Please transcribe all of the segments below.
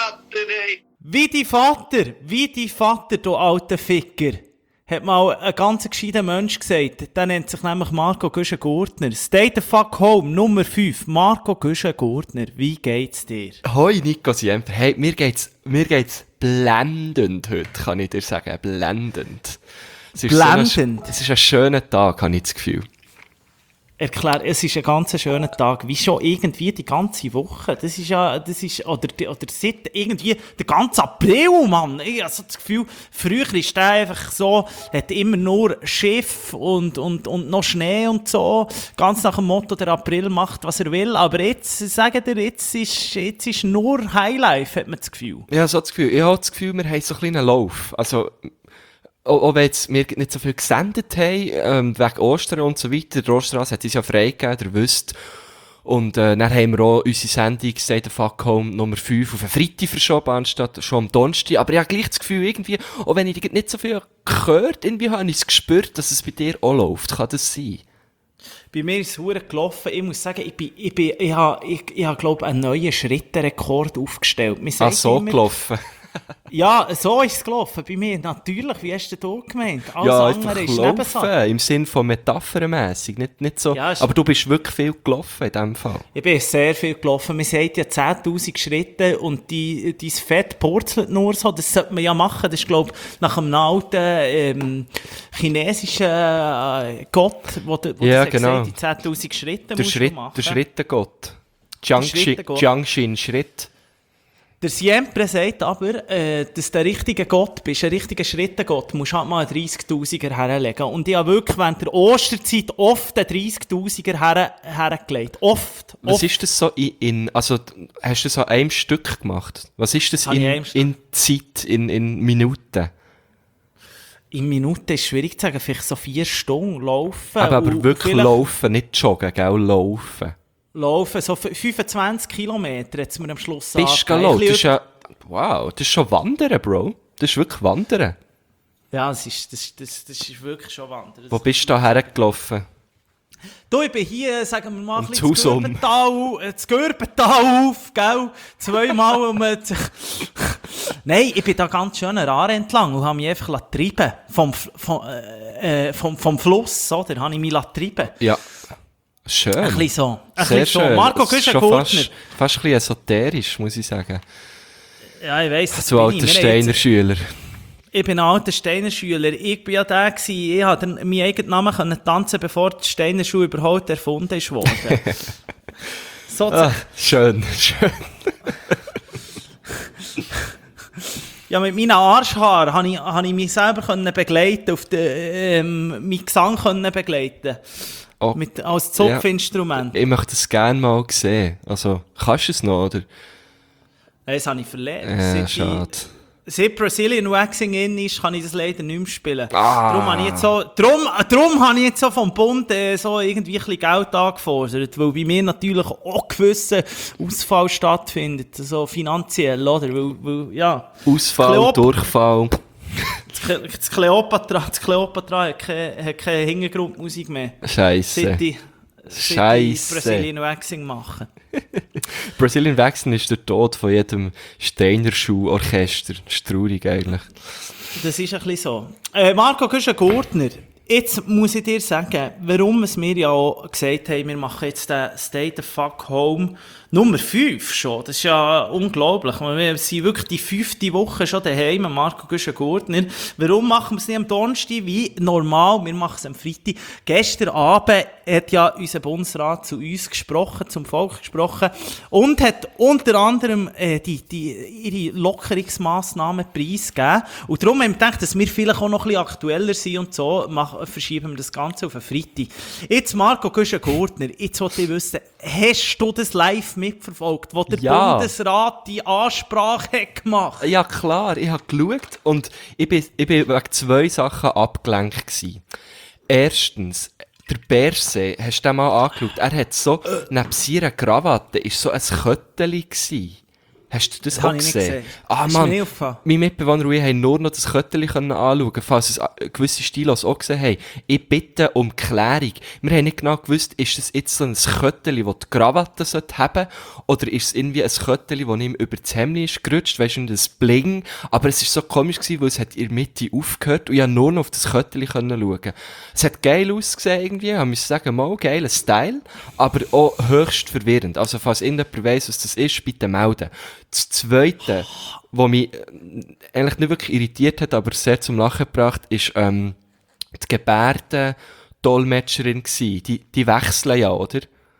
Vater, ey. Wie dein Vater, du alter Ficker, hat mal ein ganz gescheiter Mensch gesagt. Der nennt sich nämlich Marco Güschen-Gurtner. Stay the fuck home, Nummer 5. Marco Güschen-Gurtner, wie geht's dir? Hoi Nico Siemper, hey, mir geht's blendend heute, kann ich dir sagen, blendend. Blendend? Es ist ein schöner Tag, habe ich das Gefühl. Erklär, es ist ein ganz schöner Tag, wie schon irgendwie die ganze Woche. Oder seit irgendwie der ganze April, Mann. Ich habe so das Gefühl, früher ist der einfach so, hat immer nur Schiff und noch Schnee und so. Ganz nach dem Motto, der April macht, was er will. Aber jetzt, sagen dir, jetzt ist nur Highlife, hat man das Gefühl. Ja, so das Gefühl. Ich habe das Gefühl, wir haben so einen kleinen Lauf. Also, auch wenn jetzt wir nicht so viel gesendet haben, wegen Ostern und so weiter. Der Osterstrasse hat uns ja freigegeben, ihr wisst. Und dann haben wir auch unsere Sendung «Stay the fuck home» Nummer 5 auf einen Freitag verschoben, anstatt schon am Donnerstag. Aber ich habe gleich das Gefühl, irgendwie, auch wenn ich nicht so viel gehört, irgendwie habe ich es gespürt, dass es bei dir auch läuft. Kann das sein? Bei mir ist es verdammt gelaufen. Ich muss sagen, ich habe, glaube ich, einen neuen Schrittenrekord aufgestellt. So gelaufen? Ja, so ist es gelaufen bei mir. Natürlich, wie hast du das gemeint? Alles ja, andere ist laufen, im Sinn von metaphermässig, nicht so. Ja, aber du bist wirklich viel gelaufen in diesem Fall. Ich bin sehr viel gelaufen. Man sagt ja 10'000 Schritte und dein Fett purzelt nur so. Das sollte man ja machen. Das ist, glaube ich, nach einem alten chinesischen Gott, wo ja, genau. Die 10'000 Schritte musst du machen. Der Schrittengott. Jiangxin Schritt. Der Siempre sagt aber, dass du ein richtiger Gott bist, ein richtiger Schrittengott, musst halt mal einen 30'000er herlegen. Und ich habe wirklich während der Osterzeit oft einen 30'000er hergelegt. Oft. Was ist das so also, hast du das an einem Stück gemacht? Was ist das in Zeit, in Minuten? In Minuten ist schwierig zu sagen, vielleicht so 4 Stunden laufen. Aber wirklich laufen, nicht joggen, gell, laufen. Laufen, so 25 Kilometer hat es mir am Schluss bist du laufen? Das ist ja, wow, das ist schon Wandern, Bro. Das ist wirklich Wandern. Ja, das ist wirklich schon Wandern. Wo bist du da hergelaufen? Du, ich bin hier, sagen wir mal, das Gürbental auf, gell? 2-mal Nein, ich bin da ganz schön an Aare entlang und habe mich einfach treiben vom Fluss, oder? Habe ich mich treiben. Ja. Schön. Ein bisschen so. Sehr schön. Marco Güschen-Gurtner. Fast ein bisschen esoterisch, muss ich sagen. Ja, ich weiss, das so alter Steiner-Schüler. Ich bin ein alter Steiner-Schüler. Ich war ja der gewesen, ich konnte meinen eigenen Namen tanzen, bevor die Steiner-Schule überhaupt erfunden wurde. Schön. Ja, mit meinen Arschhaaren konnte ich mich selber begleiten, meinen Gesang begleiten. Als Zupfinstrument. Ja, ich möchte es gerne mal sehen. Also, kannst du es noch, oder? Das habe ich verlernt. Schade. Seit Brazilian Waxing in ist, kann ich das leider nicht mehr spielen. Darum habe ich jetzt so vom Bund so irgendwie ein bisschen Geld angefordert, weil bei mir natürlich auch gewisser Ausfall stattfindet, so finanziell, oder? Weil, ja. Ausfall, Durchfall. Das Kleopatra hat keine Hintergrundmusik mehr. Scheisse. Seit ich Brazilian Waxing machen. Brazilian Waxing ist der Tod von jedem Steiner Schuh-Orchester. Das ist traurig eigentlich. Das ist ein bisschen so. Marco Güschen-Gurtner, jetzt muss ich dir sagen, warum wir ja auch gesagt haben, wir machen jetzt den Stay the fuck home Nummer 5 schon. Das ist ja unglaublich. Wir sind wirklich die 5. Woche schon daheim, Marco Güschen-Gurtner. Warum machen wir es nicht am Donnerstag wie normal? Wir machen es am Freitag. Gestern Abend hat ja unser Bundesrat zu uns gesprochen, zum Volk gesprochen und hat unter anderem ihre Lockerungsmassnahmen preisgegeben. Und darum haben wir gedacht, dass wir vielleicht auch noch ein bisschen aktueller sind und so, verschieben wir das Ganze auf einen Freitag. Jetzt Marco Güschen-Gurtner, jetzt wollte ich wissen, hast du das live mitverfolgt, wo der Bundesrat die Ansprache hat gemacht? Ja klar, ich habe geschaut und ich bin wegen 2 Sachen abgelenkt gewesen. Erstens, der Berse, hast du den mal angeschaut? Er hat so, neben seiner Krawatte, ist so ein Kötteli gewesen. Hast du das habe auch ich nicht gesehen? gesehen. Ah, Ist mir Mann. nicht aufgefallen. Mein Mitbewohner und ich haben nur noch das Kötterchen anschauen, falls es gewisse Stilos auch gesehen haben. Ich bitte um Klärung. Wir haben nicht genau gewusst, ist das jetzt so ein Kötterchen, das die Krawatte haben sollte, oder ist es irgendwie ein Kötterchen, das ihm über das Hemd ist gerutscht, weisst du, das Bling. Aber es war so komisch gewesen, weil es hat in der Mitte aufgehört und ich konnte nur noch auf das Kötterchen schauen. Es hat geil ausgesehen irgendwie, ich muss sagen, mal geiler Style, aber auch höchst verwirrend. Also falls irgendjemand weiss, was das ist, bitte melden. Das Zweite, was mich eigentlich nicht wirklich irritiert hat, aber sehr zum Lachen gebracht, ist die Gebärdendolmetscherin gsi. Die wechseln ja, oder?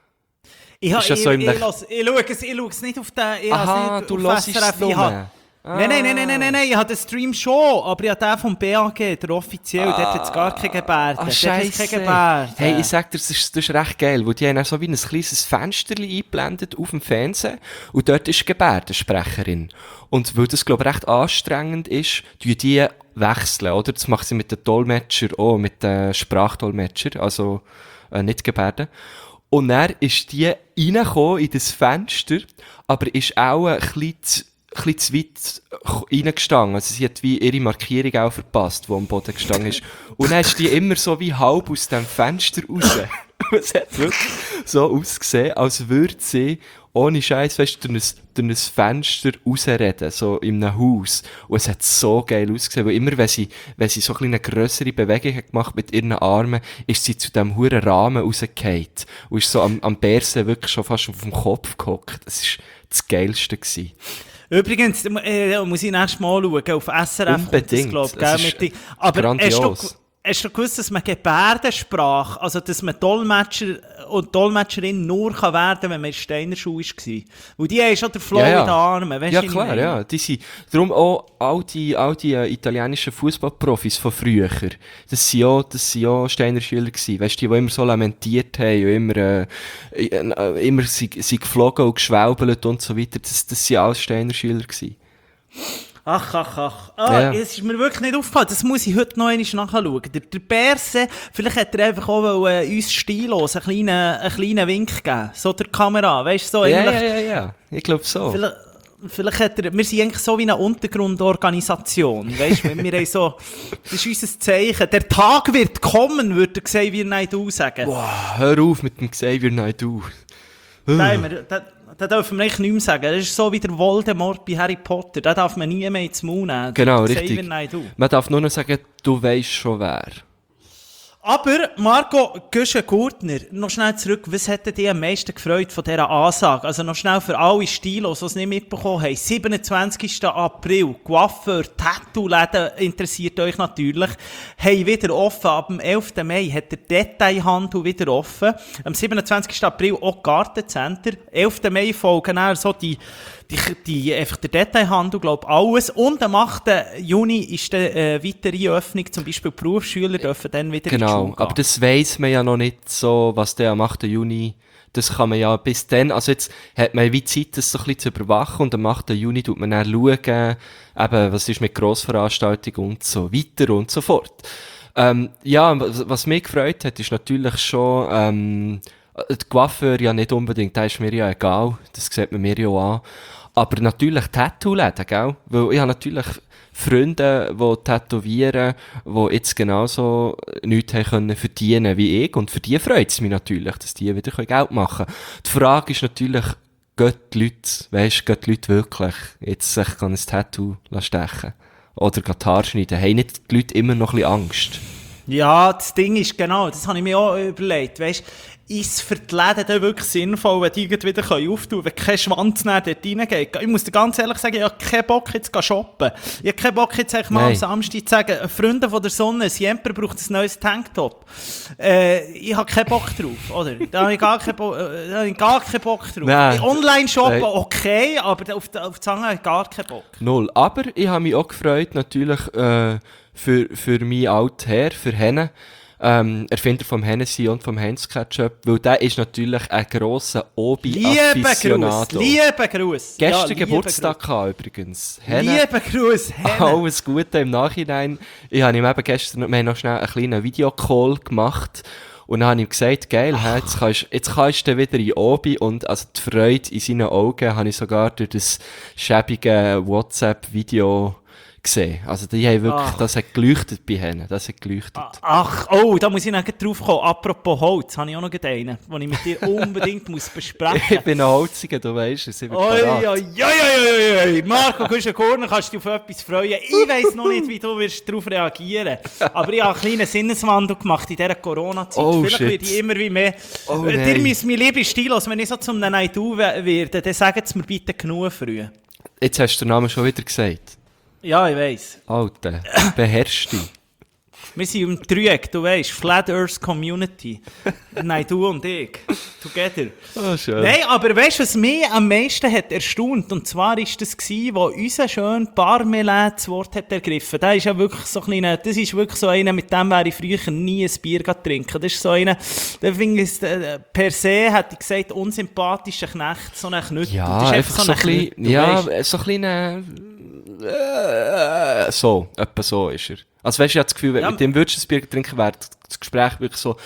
Ich Ist das so im schaue es nicht auf den... Aha, du hörst es nur. Nein, ich habe den Stream schon, aber ich habe den vom BAG, der offiziell, dort hat es gar keine Gebärden. Dort hat es keine Gebärden. Hey, ich sag dir, das ist recht geil, weil die haben auch so wie ein kleines Fensterchen eingeblendet auf dem Fernsehen und dort ist die Gebärdensprecherin. Und weil das, glaube ich, recht anstrengend ist, die wechseln, oder? Das macht sie mit den Dolmetscher auch, mit den Sprachdolmetscher, also nicht Gebärden. Und dann ist die reingekommen in das Fenster, aber ist auch ein bisschen zu weit reingestanden. Also sie hat wie ihre Markierung auch verpasst, die am Boden gestanden ist. Und dann ist die immer so wie halb aus dem Fenster raus. Es hat wirklich so ausgesehen, als würde sie ohne Scheiß, weißt du, durch ein Fenster rausreden, so in einem Haus. Und es hat so geil ausgesehen, weil immer, wenn sie so eine grössere Bewegung hat gemacht mit ihren Armen, ist sie zu diesem huren Rahmen rausgefallen. Und ist so am Bärsen wirklich schon fast auf dem Kopf gehockt. Das war das Geilste gewesen. Übrigens, muss ich nächstes Mal schauen, auf SRF. Unbedingt. Aber hast du gewusst, dass man Gebärdensprache, also dass man Dolmetscher und Dolmetscherin nur kann werden, wenn man in Steiner Schule war? Weil die haben schon den Flow in den Armen. Weißt ja klar, ja. Die sind, darum auch all die italienischen Fußballprofis von früher. Das sind ja Steiner Schüler gewesen. Weißt du, die immer so lamentiert haben und immer sind geflogen und geschwäubelt und so weiter. Das sind alles Steiner Schüler gewesen. Ach. Es ist mir wirklich nicht aufgefallen. Das muss ich heute noch einmal nachschauen. Der Berse, vielleicht hat er einfach auch uns stillos einen kleinen Wink geben. So der Kamera, weißt du, so Ja. Ich glaube so. Vielleicht hat er, wir sind eigentlich so wie eine Untergrundorganisation, weißt du, wir haben so, das ist unser Zeichen. Der Tag wird kommen, würde Xavier Naidoo sagen. Wow, hör auf mit dem Xavier Naidoo. Das dürfen wir eigentlich nicht mehr sagen. Das ist so wie der Voldemort bei Harry Potter. Da darf man nie mehr ins Mund nehmen. Genau, richtig. Man darf nur noch sagen, du weisst schon wer. Aber, Marco Güschen-Gurtner, noch schnell zurück, was hätte dich am meisten gefreut von dieser Ansage? Also noch schnell für alle Stilos, die es nicht mitbekommen haben. 27. April, Coiffeur, Tattoo-Läden interessiert euch natürlich, haben wieder offen. Ab dem 11. Mai hat der Detailhandel wieder offen. Am 27. April auch Gartencenter. 11. Mai folgen dann so einfach der Detailhandel, glaube alles. Und am 8. Juni ist eine weitere Öffnung, zum Beispiel Berufsschüler dürfen dann wieder in die Schule gehen. Aber das weiss man ja noch nicht so, was der am 8. Juni, das kann man ja bis dann, also jetzt hat man wie Zeit, das so ein bisschen zu überwachen und am 8. Juni tut man dann schauen, eben, was ist mit Grossveranstaltungen und so weiter und so fort. Ja, was mich gefreut hat, ist natürlich schon, die Coiffeur ja nicht unbedingt, das ist mir ja egal, das sieht man mir ja an. Aber natürlich Tattoo-Läden, gell? Weil ich habe natürlich Freunde, die tätowieren, die jetzt genauso nichts haben können verdienen wie ich. Und für die freut es mich natürlich, dass die wieder Geld machen können. Die Frage ist natürlich, gehen die Leute wirklich jetzt sich ein Tattoo stechen? Oder die Haare schneiden? Haben nicht die Leute immer noch ein bisschen Angst? Ja, das Ding ist genau, das habe ich mir auch überlegt, weisst, ist für die Läden dann wirklich sinnvoll, wenn die wieder auftun können, wenn kein Schwanz dort reingeht? Ich muss dir ganz ehrlich sagen, ich habe keinen Bock jetzt zu shoppen. Ich habe keinen Bock jetzt mal am Samstag zu sagen, Freunde von der Sonne, Siemper braucht ein neues Tanktop. Ich habe keinen Bock drauf, oder? Da habe ich gar keinen Bock drauf. Nein. Online shoppen, okay, aber auf die Zange habe ich gar keinen Bock. Null. Aber ich habe mich auch gefreut, natürlich, für meinen alten Herr, für Henne, Erfinder vom Hennessy und vom Heinz Ketchup, weil der ist natürlich ein grosser Obi-Afficionado. Liebe Gruß! Gestern Geburtstag gehabt, übrigens. Liebe Gruß, Henne! Alles Gute im Nachhinein. Wir haben noch schnell einen kleinen Videocall gemacht Und dann habe ich ihm gesagt, geil, jetzt kannst du wieder in Obi, und also die Freude in seinen Augen habe ich sogar durch das schäbige WhatsApp-Video gesehen. Also die haben wirklich, das hat geleuchtet bei ihnen, das hat geleuchtet. Ach, oh, da muss ich noch drauf kommen. Apropos Holz, habe ich auch noch einen, den ich mit dir unbedingt muss besprechen muss. Ich bin ein Holziger, du weißt es, ich bin parat. Marco Güschen-Gurner, kannst du dich auf etwas freuen? Ich weiss noch nicht, wie du wirst darauf reagieren wirst. Aber ich habe einen kleinen Sinneswandel gemacht in dieser Corona-Zeit. Vielleicht werde ich immer wie mehr. Dir müsst mein lieber Stilos, wenn ich so zum Neidu werde, dann sagt es mir bitte genug früh. Jetzt hast du den Namen schon wieder gesagt. Ja, ich weiss. Alter, beherrsch dich. Wir sind im Dreieck, du weißt, Flat Earth Community. Nein, du und ich. Together. Oh, schön. Nein, aber weißt du, was mich am meisten hat erstaunt? Und zwar war das, wo unser schöner Parmelin das Wort hat ergriffen. Das ist ja wirklich so kleiner, das ist wirklich so einer, mit dem wäre ich früher nie ein Bier trinken. Das ist so einer, der finde ich, per se, hätte ich gesagt, unsympathischer Knecht, so ein Knüttel. Ja, das ist einfach so ein bisschen, ja, so ein kleiner, so, etwa so ist er. Also weißt du, ich habe das Gefühl, wenn mit dem würdest du ein Bier trinken, wäre das Gespräch wirklich so,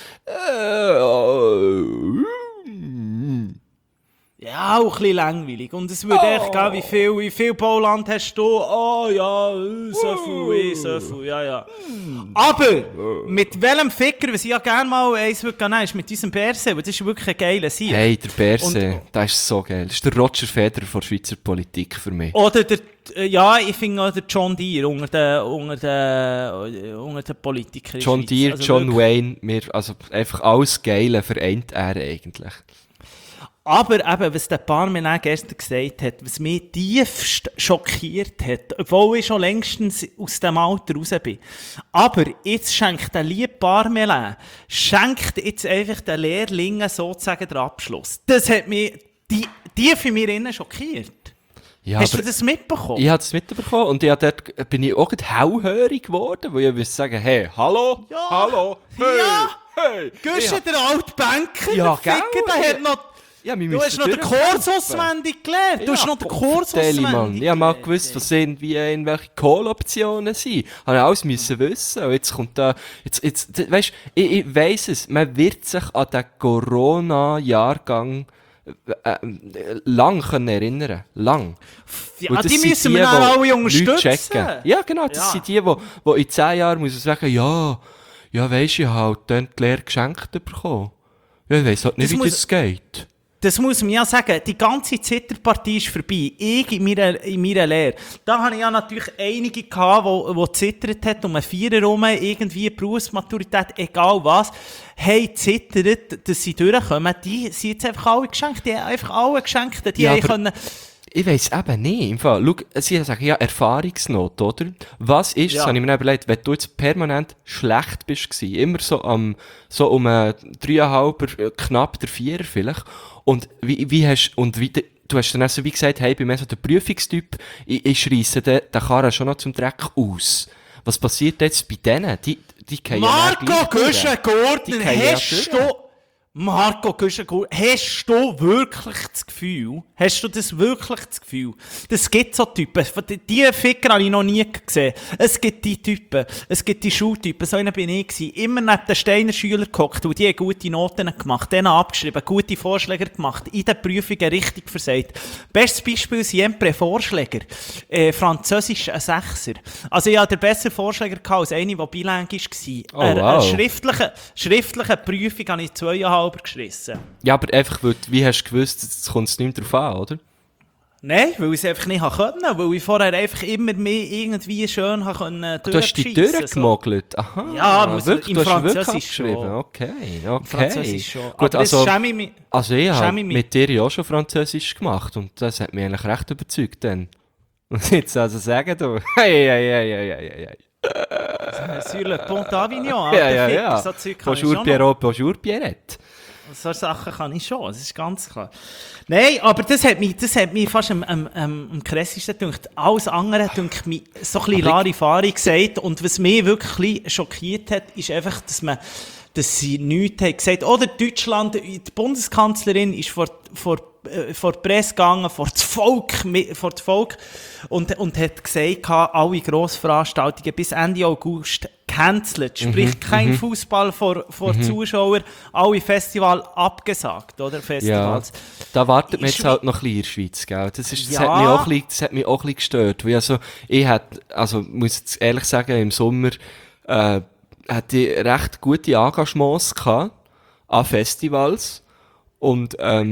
ja, auch ein bisschen langweilig. Und es würde echt gehen, wie viel Bauland hast du? Oh ja, so viel, ja. Aber, mit welchem Ficker, was ich ja gerne mal eins würde nehmen, ist mit unserem Berse, weil das ist wirklich ein geiler Sieg. Hey, der Berse, das ist so geil. Das ist der Roger Federer von Schweizer Politik für mich. Oder ich finde auch der John Deere unter den Politikern. John Deere, also John Wayne, also einfach alles Geile vereint er eigentlich. Aber eben, was der Parmelin gestern gesagt hat, was mich tiefst schockiert hat, obwohl ich schon längstens aus dem Alter raus bin. Aber jetzt schenkt der liebe Parmelin, jetzt einfach den Lehrlingen sozusagen den Abschluss. Das hat mich tief in mir innen schockiert. Ja, hast du das mitbekommen? Ich habe das mitbekommen und dort bin ich auch hellhörig geworden, wo ich würde sagen, hey, hallo, ja, hallo, hey, ja, hey. Gehst der alte Banker, ja, der Ficker, der hat noch... Ja, du hast noch den Kurs auswendig gelernt. Du hast noch den Kurs auswendig. Ich habe mal gewusst, was irgendwie irgendwelche Call-Optionen sind. Habe ich alles müssen wissen. Und jetzt kommt da, weißt, ich weiss es, man wird sich an den Corona-Jahrgang lang können erinnern. Lang. Ja, die müssen wir dann alle unterstützen. Ja, genau, das sind die in 10 Jahren müssen sagen, ja, weisst du, ich habe dann die Lehre geschenkt bekommen. Ja, ich weiss halt nicht, wie das geht. Das muss man ja sagen, die ganze Zitterpartie ist vorbei. Ich in meiner Lehre. Da hatte ich ja natürlich einige gehabt, die zittert hat, um einen Vierer rum, irgendwie Berufsmaturität, egal was, haben zittert, dass sie durchkommen. Die sind jetzt einfach alle geschenkt. Die haben einfach alle geschenkt. Die haben können... Ich weiss eben nicht. Im Fall, schau, sie sagen ja Erfahrungsnot, oder? Was ist, das habe ich mir überlegt, wenn du jetzt permanent schlecht bist, immer so um 3,5, knapp der 4er vielleicht, und du hast dann auch so wie gesagt, hey, ich bin mehr so der Prüfungstyp, ich schreisse den Karren schon noch zum Dreck aus. Was passiert jetzt bei denen? Die gehen Marco Güschen-Gurner, Marco Güschen-Gurner, hast du wirklich das Gefühl, das gibt so Typen, diese Ficker habe ich noch nie gesehen, es gibt die Typen, es gibt die Schultypen, so einer bin ich gewesen, immer neben den Steiner Schülern gehockt, und die haben gute Noten gemacht, denen abgeschrieben, gute Vorschläge gemacht, in den Prüfungen richtig versagt. Bestes Beispiel sind Vorschläger, Französisch ein 6er. Also ich hatte den besseren Vorschläger als einer, der bilang war. Oh, wow. Eine schriftliche Prüfung habe ich 2,5 geschissen. Ja, aber einfach, wie hast du gewusst, jetzt kommt es nicht mehr drauf an, oder? Nein, weil ich es einfach nicht konnte, weil ich vorher einfach immer mehr irgendwie schön durchschiessen. Du hast dich durchgemogelt? So. Aha, ja, wirklich? Im Du hast wirklich Französisch schon. Okay. Im Französisch schon. Gut, aber also ich habe mich. mit dir ja auch schon Französisch gemacht und das hat mich eigentlich recht überzeugt dann. Und jetzt also sagen du, hey. Sur le Pont d'Avignon, ja. So Zeug kann Bonjour Pierrot, bonjour Pierrette. So Sachen kann ich schon, das ist ganz klar. Nein, aber das hat mich fast am krassesten gedacht. Alles andere hat mich so ein bisschen Larifari gesagt, und was mich wirklich schockiert hat, ist einfach, dass sie nichts haben gesagt. Oder Deutschland, die Bundeskanzlerin ist vor die Presse gegangen, vor das Volk und hat gesagt, alle Grossveranstaltungen bis Ende August gecancelt. Sprich, kein Fußball vor Zuschauern, alle Festivals abgesagt, oder? Festivals. Ja, da wartet man jetzt halt noch ein bisschen in der Schweiz, gell? Das hat mich auch ein bisschen gestört. Weil muss jetzt ehrlich sagen, im Sommer, hatte ich recht gute Engagements gehabt an Festivals. Und,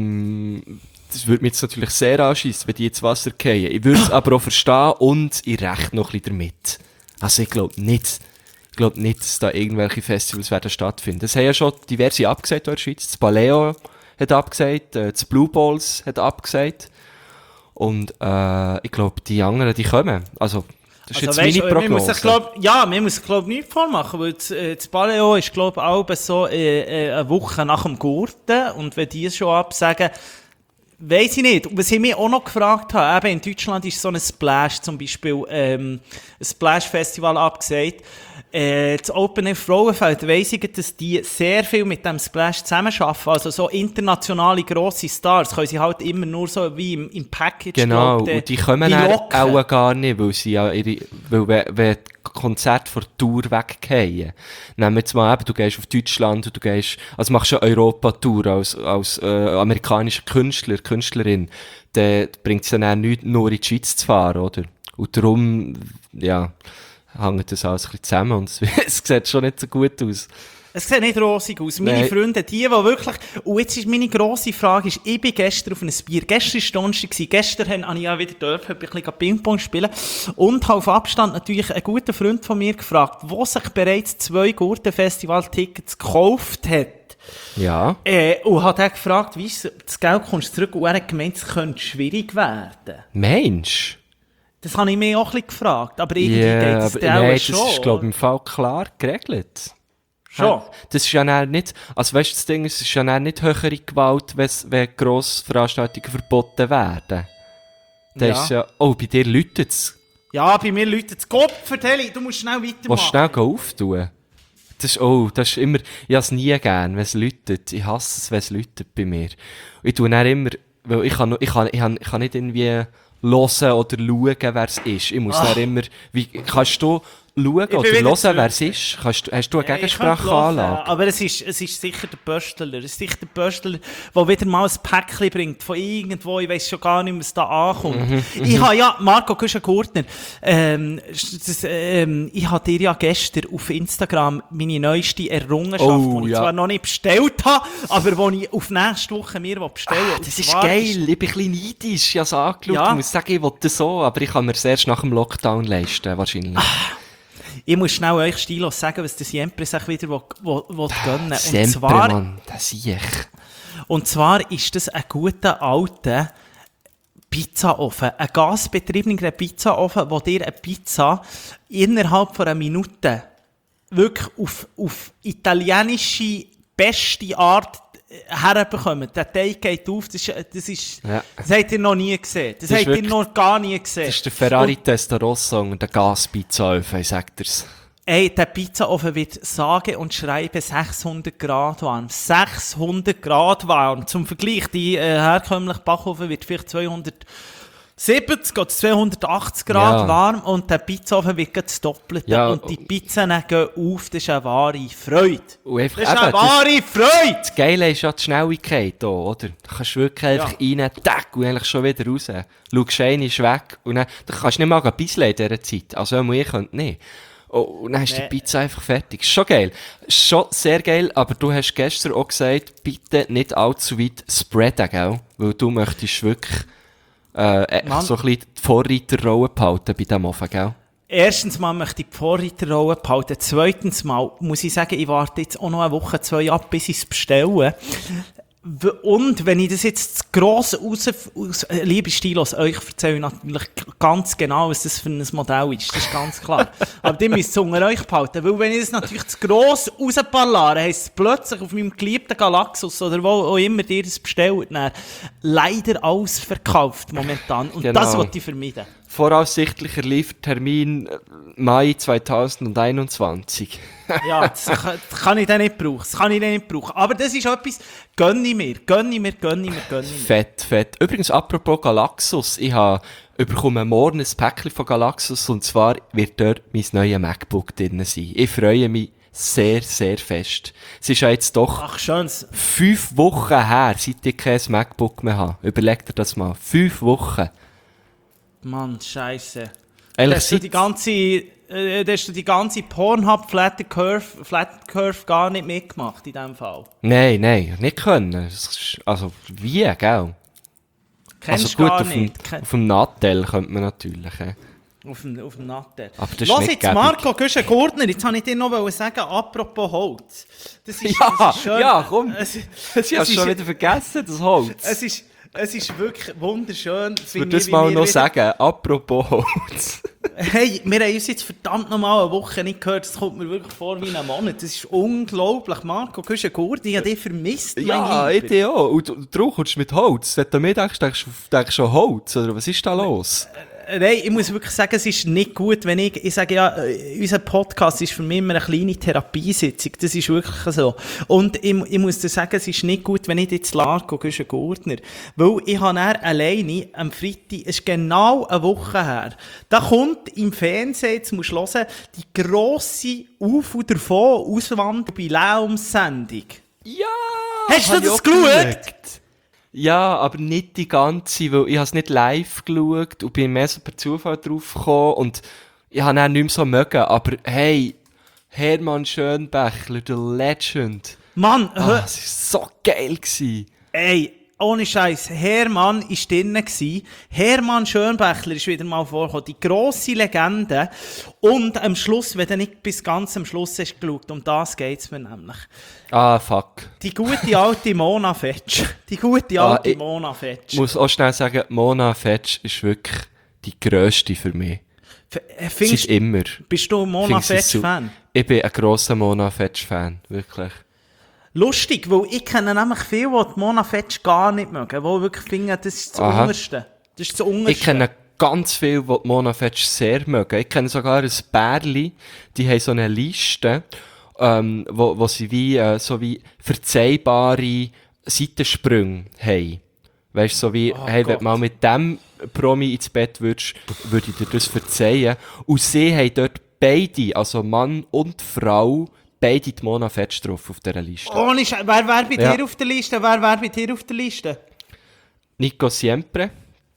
das würde mich jetzt natürlich sehr anschiessen, wenn die ins Wasser fallen. Ich würde es aber auch verstehen und ich rechne noch ein bisschen damit. Also ich glaube nicht, dass da irgendwelche Festivals werden stattfinden. Es haben ja schon diverse abgesagt in der Schweiz. Das Paleo hat abgesagt, das Blue Balls hat abgesagt. Und ich glaube, die anderen, die kommen. Also, das ist jetzt meine Prognose. Man muss sich nichts vormachen, weil das Paleo ist, glaube ich, auch so eine Woche nach dem Gurten. Und wenn die es schon absagen, weiss ich nicht. Und was ich mich auch noch gefragt habe, eben in Deutschland ist so ein Splash, zum Beispiel ein Splash-Festival abgesagt. Das Open Air Frauenfeld weiss ich, dass die sehr viel mit dem Splash zusammenarbeiten. Also so internationale grosse Stars können sie halt immer nur so wie im Package. Genau, und die kommen auch gar nicht, weil sie ja wenn Konzerte von der Tour weggehen. Nehmen wir jetzt mal eben, du gehst auf Deutschland und machst eine Europa-Tour als amerikanischer Künstler, Künstlerin, dann bringt es dann auch nichts, nur in die Schweiz zu fahren, oder? Und darum, ja, hängt das alles ein bisschen zusammen und es sieht schon nicht so gut aus. Es sieht nicht rosig aus. Meine Freunde, die wirklich... Und jetzt ist meine grosse Frage, ich bin gestern auf ein Bier. Gestern war Donnerstag. Gestern habe ich ja wieder ein bisschen Ping-Pong spielen. Und habe auf Abstand natürlich einen guten Freund von mir gefragt, der sich bereits 2 Gurten-Festival-Tickets gekauft hat. Ja. Und hat er gefragt, wie ist das Geld kommst zurück? Und er hat gemeint, es könnte schwierig werden. Mensch! Das habe ich mich auch ein bisschen gefragt. Aber irgendwie geht es auch schon. Das ist, glaube ich, im Fall klar geregelt. Schon? Das ist ja nicht, also weißt du, das Ding ist, es ist ja nicht höhere Gewalt, wenn Grossveranstaltungen verboten werden. Das ist ja, oh, bei dir läutet es. Ja, bei mir läutet es. Gott, vertell, du musst schnell weitermachen. Willst du schnell auftun? Das ist immer, ich habe es nie gern, wenn es läutet. Ich hasse es, wenn es läutet bei mir. Und ich tue dann immer, weil ich kann nicht irgendwie hören oder schauen, wer es ist. Ich muss dann immer, kannst du schauen oder hören, wer es ist? Hast du eine Gegensprachanlage? Aber es ist sicher der Böstler. Es ist sicher der Böstler, der wieder mal ein Päckchen bringt von irgendwo. Ich weiss schon gar nicht, was da ankommt. Ich habe ja, Marco Güschen-Gurtner, ich habe dir ja gestern auf Instagram meine neueste Errungenschaft, die ich zwar noch nicht bestellt habe, aber die ich auf nächste Woche mir bestellen will. Das ist geil. Ich bin ein bisschen neidisch. Ich habe es angeschaut. Ja. Ich muss sagen, ich will das so, aber ich kann mir es erst nach dem Lockdown leisten, wahrscheinlich. Ich muss schnell euch stilos sagen, was der Siempre sich wieder gönnen will. Siempre, Mann, das sehe ich. Und zwar ist das ein guter alter Pizzaofen. Ein gasbetriebener Pizzaofen, wo dir eine Pizza innerhalb von einer Minute wirklich auf italienische beste Art herbekommen. Der Teig geht auf, das habt ihr noch nie gesehen. Das habt ihr noch gar nie gesehen. Das ist der Ferrari Testarossa und der Gaspizzaofen, ich sag dir's. Ey, der Pizzaofen wird sage und schreibe 600 Grad warm. 600 Grad warm. Zum Vergleich, die herkömmliche Backofen wird vielleicht 270 oder 280 Grad warm und der Pizzaofen wird das Doppelte. Ja, und die Pizzen gehen auf, das ist eine wahre Freude. Das ist eine wahre Freude! Das Geile ist ja die Schnelligkeit hier, oder? Da kannst du wirklich einfach rein, tack, und eigentlich schon wieder raus. Schaust rein, ist weg und dann kannst du nicht mal ein bisschen in dieser Zeit. Also ich könnte nicht. Oh, und dann ist die Pizza einfach fertig. Ist schon geil. Ist schon sehr geil, aber du hast gestern auch gesagt, bitte nicht allzu weit spreaden, gell? Weil du möchtest wirklich so ein bisschen die Vorreiterrolle behalten bei diesem Ofen, gell? Erstens mal möchte ich die Vorreiterrolle behalten. Zweitens mal muss ich sagen, ich warte jetzt auch noch eine Woche, 2 ab, bis ich es bestelle. Und wenn ich das jetzt gross liebe Stilos, euch erzähle ich natürlich ganz genau, was das für ein Modell ist. Das ist ganz klar. Aber die müsst es unter euch behalten. Weil wenn ich das natürlich zu gross rausballare, heisst es plötzlich auf meinem geliebten Galaxus oder wo auch immer ihr das bestellt, dann leider alles verkauft momentan. Und das wollte ich vermeiden. voraussichtlicher Liefertermin Mai 2021. Ja, das kann ich dann nicht brauchen. Aber das ist etwas, gönn ich mir. Fett. Übrigens, apropos Galaxus, ich bekomme morgen ein Päckchen von Galaxus und zwar wird dort mein neues MacBook drin sein. Ich freue mich sehr, sehr fest. Es ist ja jetzt doch Ach, schön's. 5 Wochen her, seit ich kein MacBook mehr habe. Überleg dir das mal. 5 Wochen. Mann, scheisse. Ehrlich, Hast du die ganze Pornhub Flat Curve gar nicht mitgemacht in diesem Fall? Nein, nicht können. Das ist, also, wie, gell? Kennst Also du gut, gar auf nicht. auf dem Nattel könnte man natürlich. Auf dem Nattel. Aber das ist Lass nicht jetzt, gäbig. Marco Güschen-Gurtner, jetzt wollte ich dir noch sagen, apropos Holz. Das ist schön. Ja, komm. Es Ich habe schon wieder vergessen, das Holz. es ist wirklich wunderschön. Ich würde das mal noch sagen, apropos Holz. Hey, wir haben uns jetzt verdammt noch mal eine Woche nicht gehört. Das kommt mir wirklich vor wie ein Monat. Das ist unglaublich. Marco Güschen-Gurtner, ich habe dich vermisst, Ja, mein ich auch. Und du kommst mit Holz. Wenn du mir denkst du schon Holz, oder was ist da los? Nein, ich muss wirklich sagen, es ist nicht gut, wenn ich sage ja, unser Podcast ist für mich immer eine kleine Therapiesitzung. Das ist wirklich so. Und ich muss dir sagen, es ist nicht gut, wenn ich jetzt Marco Güschen-Gurtner, weil ich habe dann alleine am Freitag, es ist genau eine Woche her, da kommt im Fernsehen, jetzt musst du hören, die grosse Auf- und Davon Auswanderungsjubiläumssendung. Ja! Hast du hab ich das auch geschaut? Ja, aber nicht die ganze, weil ich habe es nicht live geschaut und bin mehr so per Zufall drauf gekommen und ich habe dann nicht mehr so mögen, aber hey, Hermann Schönbächler, der Legend. Mann, Es war so geil gewesen. ey, ohne Scheiß, Hermann war drinnen gsi. Hermann Schönbächler ist wieder mal vorgekommen. Die grosse Legende. Und am Schluss, wenn du nicht bis ganz am Schluss hast geschaut, um das geht's mir nämlich. Ah, fuck. Die gute alte Mona Fetsch. Mona Fetsch. Ich muss auch schnell sagen, Mona Fetsch ist wirklich die grösste für mich. Sie ist immer. Bist du Mona Findest du es Fetsch-Fan? Ich bin ein grosser Mona Fetsch-Fan, wirklich. Lustig, weil ich kenne nämlich viele, die die Mona Fetsch gar nicht mögen, die wirklich finden, das ist das Unterste. Das ist das Unterste. Ich kenne ganz viele, die die Mona Fetsch sehr mögen. Ich kenne sogar ein Pärchen, die haben so eine Liste, wo sie wie verzeihbare Seitensprünge haben. Weißt du, so wie, hey, wenn du mal mit dem Promi ins Bett würdest, würde ich dir das verzeihen. Und sie haben dort beide, also Mann und Frau, beide die Mona Fetsch drauf auf dieser Liste. Ohne Wer bei dir auf der Liste? Wer bei dir auf der Liste? Nico Siempre.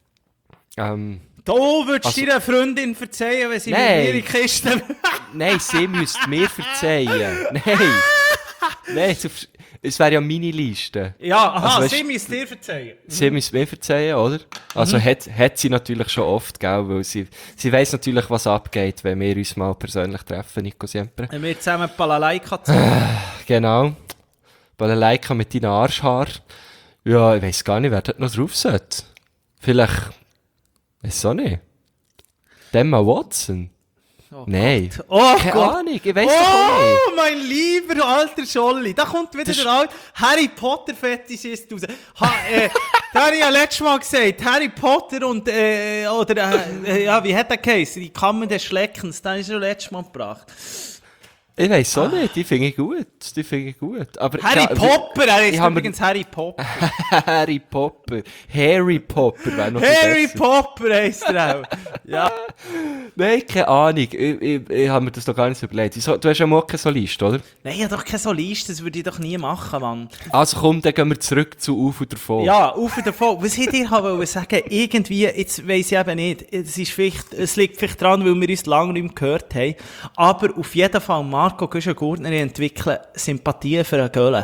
Du würdest deiner Freundin verzeihen, wenn sie mit mir in die Kiste... Nein, sie müsste mir verzeihen. Nein, es wäre ja meine Liste. Ja, aha, also, weißt, sie müsste dir verzeihen. Sie müsste mir verzeihen, oder? Also hat sie natürlich schon oft, gell, weil sie weiss natürlich, was abgeht, wenn wir uns mal persönlich treffen, Nico Siempre. Wenn wir zusammen Balalaika zusammen. Genau. Balalaika mit deinen Arschhaar. Ja, ich weiss gar nicht, wer dort noch drauf sollte. Vielleicht, weiss auch nicht. Emma Watson? Oh Nein. Gott. Oh Keine Gott. Ahnung, ich weiss doch auch nicht. Oh, mein lieber alter Scholli. Da kommt wieder der alte Harry Potter-Fetischist raus. Da habe ich ja letztes Mal gesagt, Harry Potter und, ja, wie hat der geheißen? Die Kammer des Schleckens. Da ist er letztes Mal gebracht. Ich weiss auch nicht, die finde ich gut. Aber Harry Popper, er ist übrigens Harry Popper. Harry Popper wäre noch Harry besser. Popper heisst er auch. Ja. Nein, keine Ahnung. Ich habe mir das doch gar nicht so überlegt. Du hast ja mal keine Solist, oder? Nein, ich habe doch keine Solist, das würde ich doch nie machen, Mann. Also komm, dann gehen wir zurück zu Auf und Davon. Ja, auf und davon. Was ich dir wollte sagen, irgendwie, jetzt weiss ich eben nicht, es liegt vielleicht daran, weil wir uns lange nicht mehr gehört haben, aber auf jeden Fall, Marco Güschen-Gurtner entwickeln Sympathien für einen Gölle.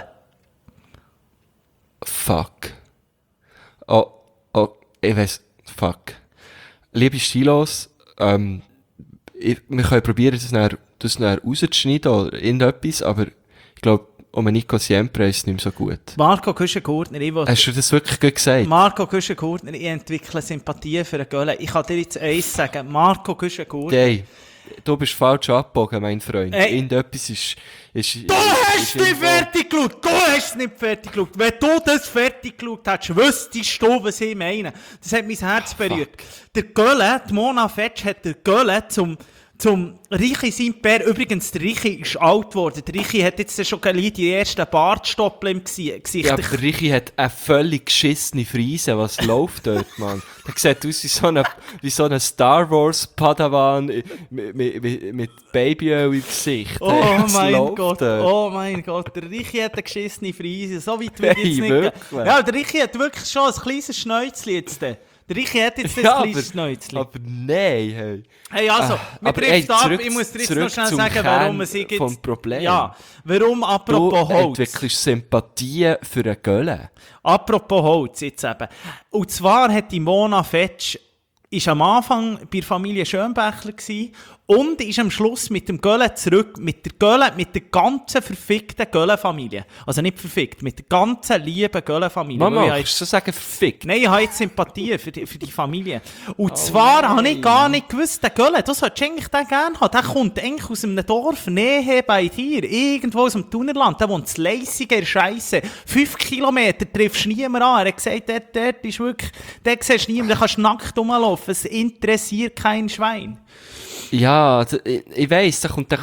Fuck. Oh, ich weiss, fuck. Liebe Stilos, wir können probieren, das dann rauszuschneiden oder irgendetwas, aber ich glaube, um Nico Siempre ist es nicht mehr so gut. Marco Güschen-Gurtner, Hast du das wirklich gut gesagt? Marco Güschen-Gurtner, ich entwickle Sympathien für einen Gölle. Ich kann dir jetzt eins sagen, Marco Güschen-Gurtner. Gay. Du bist falsch abgebogen, mein Freund. Ey. Irgendetwas ist Du hast nicht fertig geschaut! Du hast es nicht fertig geschaut! Wenn du das fertig geschaut hättest, wüsstest du, was ich meine. Das hat mein Herz berührt. Der Gölle, die Mona Fetsch, hat der Gölle zum Richi sein Bär, übrigens, der Richi ist alt geworden. Der Richi hat jetzt schon die ersten Bartstoppel im Gesicht. Ja, aber der Richi hat eine völlig geschissene Frise. Was läuft dort, Mann? Der sieht aus wie so ein Star Wars Padawan mit Babyöl im Gesicht. Oh Was mein läuft Gott, dort? oh mein Gott, der Richi hat eine geschissene Frise. So weit will ich Hey, jetzt nicht wirklich? gehen. Ja, der Richi hat wirklich schon ein kleines Schnäuzchen jetzt. Der Richi hat jetzt ein Ja, kleines Schnäuzchen. aber nein, hey. Hey, also, wir aber trifft ab. zurück- Ich muss dir jetzt zurück noch schnell zum sagen, Kern warum es jetzt... vom Problem. Ja, warum Du apropos Holz. entwickelst Sympathie für einen Gölle. Apropos Holz jetzt eben. Und zwar hat die Mona Fetsch ist am Anfang bei der Familie Schönbächler gsi und ist am Schluss mit dem Gölle zurück, mit der ganzen verfickten Gölle-Familie. Also nicht verfickt, mit der ganzen lieben Gölle-Familie. Mama, Weil ich kannst du so sagen, verfickt? Nein, ich habe jetzt Sympathie für die Familie. Und zwar habe ich gar nicht gewusst, der Gölle, du solltest eigentlich den gerne haben. Der kommt eigentlich aus einem Dorf, Nähe bei dir, irgendwo aus dem Thunerland. Der wohnt in Leissigen, Scheisse. 5 Kilometer triffst du niemanden an. Er hat gesagt, dort ist wirklich, dort siehst du niemanden, da kannst du nackt rumlaufen. Es interessiert kein Schwein. Ja, ich weiss, da kommt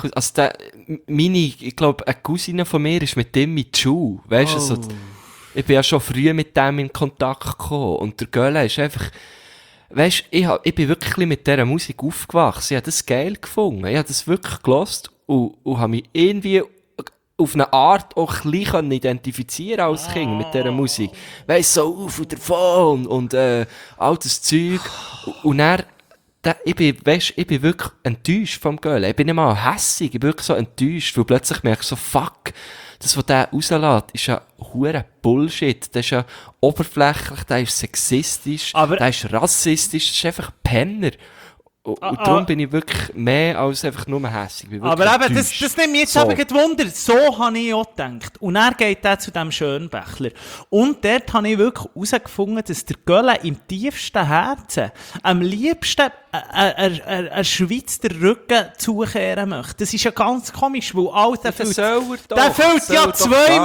ich glaube, eine Cousine von mir ist mit dem in die Schule. Weisst du, so, ich bin ja schon früh mit dem in Kontakt gekommen. Und der Gölle ist einfach, weisst du, ich bin wirklich mit dieser Musik aufgewachsen. Ich habe das geil gefunden. Ich habe das wirklich gehört und habe mich irgendwie auf eine Art auch ein bisschen identifizieren als Kind mit dieser Musik. Weisst du, so auf und davon und all das Zeug. Und dann, ich bin wirklich enttäuscht vom Gölle. Ich bin nicht mal hässig, ich bin wirklich so enttäuscht, weil plötzlich merke ich so, fuck, das, was der rauslässt, ist ja hure Bullshit. Das ist ja oberflächlich, der ist sexistisch, der ist rassistisch, das ist einfach Penner. Und darum bin ich wirklich mehr als einfach nur hässig. Aber eben, das nimmt mich jetzt eben Wunder. So habe ich auch gedacht. Und er geht dann zu diesem Schönbächler. Und dort habe ich wirklich herausgefunden, dass der Gölle im tiefsten Herzen am liebsten eine Schweiz den Rücken zukehren möchte. Das ist ja ganz komisch, weil all der füllt ja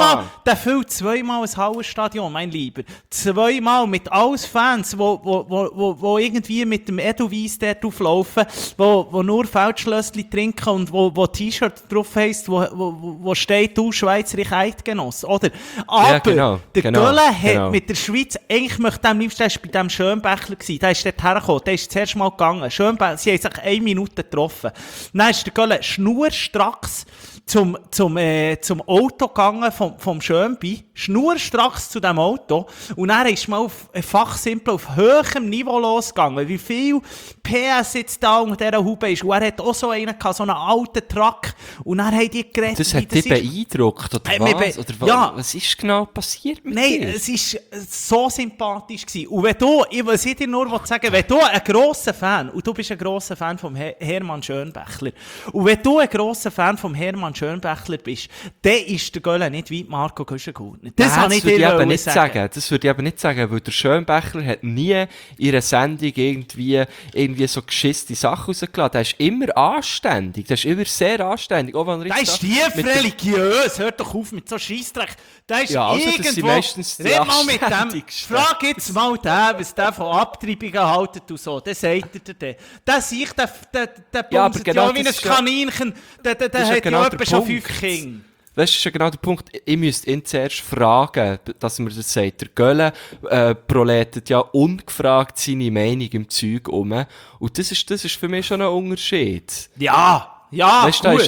zweimal ein Hallenstadion, mein Lieber. Zweimal mit allen Fans, wo irgendwie mit dem Edelweiss dort auflaufen, wo nur Feldschlössli trinken und wo T-Shirt drauf heisst, wo steht, du Schweizerich Eidgenoss, oder? Aber ja, der Gölle hat mit der Schweiz, eigentlich möchte er am liebsten, der war bei diesem Schönbächler gewesen, der ist dort hergekommen, der ist zuerst mal gegangen. Schönbächler, sie haben sich 1 Minute getroffen. Dann ist der Gölle schnurstracks zum Auto gegangen vom Schönbi, schnurstracks zu dem Auto, und dann ist man fachsimpel auf hohem Niveau losgegangen, wie viel PS jetzt da unter dieser Haube ist, und er hat auch so einen gehabt, so einen alten Truck, und dann haben die geredet. Das hat dich beeindruckt, oder was? Oder ja. Was ist genau passiert mit Nein, dir? es war so sympathisch gewesen. Und wenn du, was ich dir nur sagen, wenn du ein grosser Fan, und du bist ein grosser Fan vom Hermann Schönbächler, und wenn du ein grosser Fan vom Hermann Schönbächler bist, dann ist der Gölle nicht weit Marco Güschen-Gurtner. Das kann ich dir aber nicht sagen. Das würde ich aber nicht sagen, weil der Schönbächler hat nie in einer Sendung irgendwie so geschisste Sachen rausgelassen. Der ist immer anständig. Der ist immer sehr anständig. Auch wenn er der ist tief religiös. Hört doch auf mit so Scheissdreck. Der ist ja, also irgendwo... Red mal mit dem. Frag jetzt mal den, was der von Abtreibungen haltet und so. Der sagt dir den. Der sieht, der bumset ja wie ein Kaninchen. Der hat ja etwa schon 5 Kinder. Das ist ja genau der Punkt. Ich müsste ihn zuerst fragen, dass man das sagt. Der Gölle proletet ja ungefragt seine Meinung im Zeug um. Und das ist für mich schon ein Unterschied. Ja, weißt du,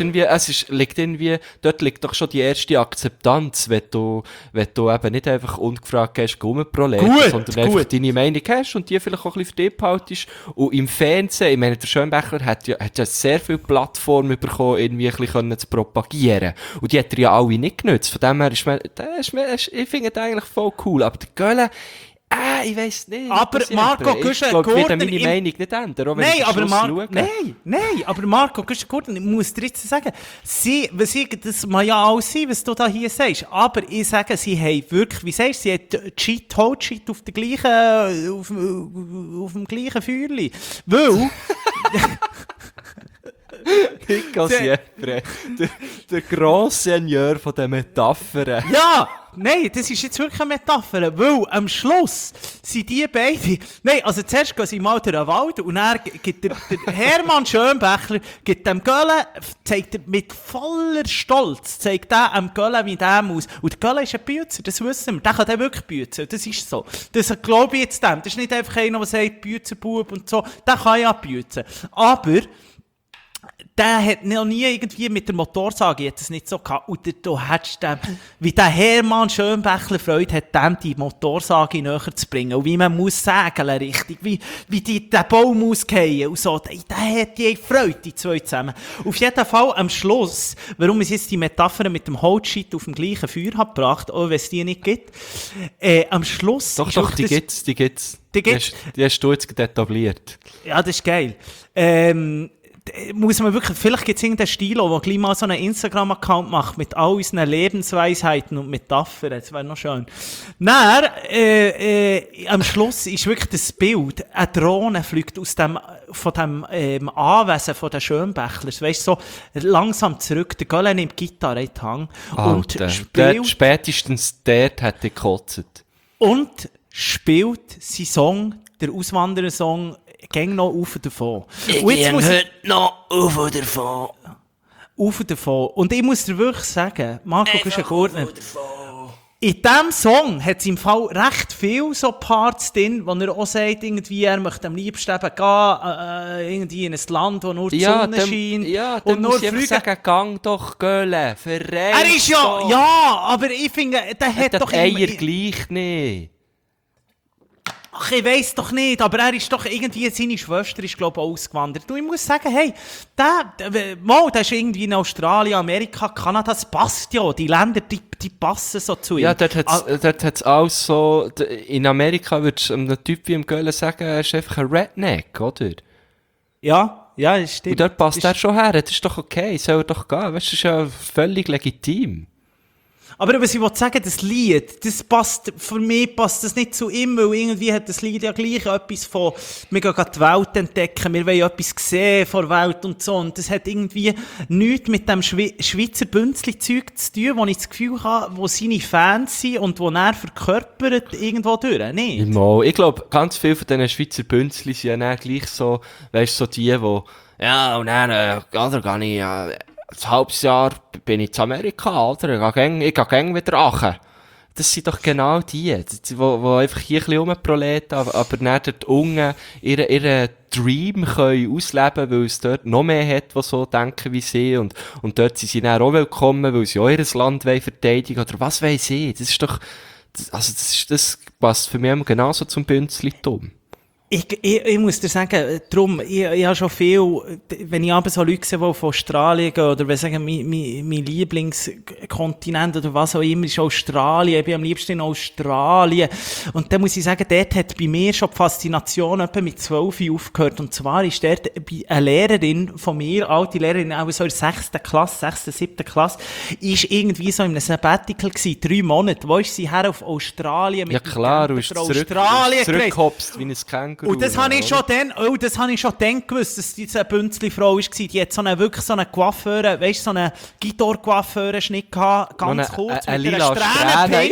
dort liegt doch schon die erste Akzeptanz, wenn du eben nicht einfach ungefragt gehst, rumproleten, sondern einfach deine Meinung hast und die vielleicht auch ein bisschen für dich behaltest. Und im Fernsehen, ich meine, der Schönbächler hat ja sehr viel Plattform bekommen, irgendwie ein bisschen zu propagieren. Und die hat er ja alle nicht genutzt. Von dem her ich finde das eigentlich voll cool. Aber der Gölle, ich weiss nicht. Aber Marco Güschen-Gurtner... Ich werde meine Meinung nicht ändern, auch wenn ich aber Marco Güschen-Gurtner, ich muss dir jetzt sagen, das mag ja alles sein, was du da hier sagst, aber ich sage, sie haben wirklich, wie sagst du, sie haben Cheat auf dem gleichen Feuerli. Weil... Nico Siempre, der Grossseigneur von den Metaphern. Ja, nein, das ist jetzt wirklich eine Metapher, weil am Schluss sind die beiden, nein, also zuerst gehen sie mal durch den Wald und dann gibt der Hermann Schönbächler, gibt dem Gölle, zeigt er mit voller Stolz, zeigt er dem Gölle, wie der muss. Und der Gölle ist ein Bützer, das wissen wir, der kann den wirklich büzen, das ist so. Das glaube ich jetzt dem, das ist nicht einfach einer, der sagt, Büzerbub und so, der kann ja büzen. Aber der hat noch nie irgendwie mit der Motorsage jetzt es nicht so gehabt. Und du hättest dem, wie der Hermann Schönbächler Freude hat, dem die Motorsage näher zu bringen. Und wie man muss sägeln, richtig. Wie der Baum muss fallen und so. Der hat die Freude, die zwei zusammen. Auf jeden Fall am Schluss, warum ich jetzt die Metapher mit dem Holzscheit auf dem gleichen Feuer habe gebracht, auch wenn es die nicht gibt, am Schluss... Doch, die gibt's. Die hast du jetzt etabliert. Ja, das ist geil. Muss man wirklich, vielleicht gibt es irgendeinen Stilo, der gleich mal so einen Instagram-Account macht mit all unseren Lebensweisheiten und Metaphern. Das wäre noch schön. Dann, am Schluss ist wirklich das Bild, eine Drohne fliegt von dem Anwesen von den Schönbächlers, weißt du, so langsam zurück. Der Gölle nimmt die Gitarre in die Hand und spielt. Spätestens dort hat er gekotzt. Und spielt seinen Song, der Auswanderer-Song, ging noch auf davon. Ich gehe heute noch auf davon. Auf davon. Und ich muss dir wirklich sagen, Marco Güschen-Gurtner, in diesem Song hat es im Fall recht viel so Parts drin, wo er auch sagt, irgendwie, er möchte am liebsten eben gehen, irgendwie in ein Land, wo nur die Sonne scheint. Ja, dann muss ich sagen, gang doch, Gölle, verreist. Er ist ja, aber ich finde, der hat doch Eier gleich nicht. Ach, ich weiss doch nicht, aber er ist doch irgendwie, seine Schwester ist, glaube ich, ausgewandert. Und ich muss sagen, hey, der ist irgendwie in Australien, Amerika, Kanada, das passt ja. Die Länder, die passen so zu ihm. Ja, dort hat's alles so, in Amerika würdest du einem Typ wie im Gölle sagen, er ist einfach ein Redneck, oder? Ja, das stimmt. Und dort passt er schon her, das ist doch okay, soll er doch gehen, weißt du, das ist ja völlig legitim. Aber was ich wollte sagen, das Lied, für mich passt das nicht zu ihm, weil irgendwie hat das Lied ja gleich etwas von, wir gehen die Welt entdecken, wir wollen etwas sehen von der Welt und so. Und das hat irgendwie nichts mit dem Schweizer Bünzli-Zeug zu tun, wo ich das Gefühl habe, wo seine Fans sind und wo er verkörpert irgendwo durch, nicht? Ich glaube, ganz viele von diesen Schweizer Bünzli sind ja dann gleich so, weißt du, so die ja, und dann, gehe ich, ein halbes Jahr bin ich in Amerika, oder? Ich gehe gäng wieder achen. Das sind doch genau die einfach hier ein bisschen rumproleten, aber dann dort unten ihren Dream können ausleben, weil es dort noch mehr hat, die so denken wie sie, und dort sind sie dann auch willkommen, weil sie auch ihr Land verteidigen oder was weiss ich. Das ist doch, das passt für mich genauso zum Bünzli-Tum. Ich muss dir sagen, darum, ich habe schon viel, wenn ich aber so Leute sehe, die auf Australien gehen, oder wenn ich sage, mein Lieblingskontinent oder was auch immer ist Australien, ich bin am liebsten in Australien. Und dann muss ich sagen, dort hat bei mir schon die Faszination etwa mit 12 aufgehört. Und zwar ist dort eine Lehrerin von mir, alte Lehrerin, auch so in der 7. Klasse, ist irgendwie so in einem Sabbatical gewesen, 3 Monate. Wo ist sie her auf Australien? Ja klar, du bist zurückgehopst wie ein Känguru. Und das habe ich schon dann gewusst, dass diese Bünzli-Frau war. Die hat wirklich so eine Coiffeure, weißt du, so eine Gitar-Coiffeure-Schnitt gehabt, ganz kurz, eine mit lila einer Strähne. Ja!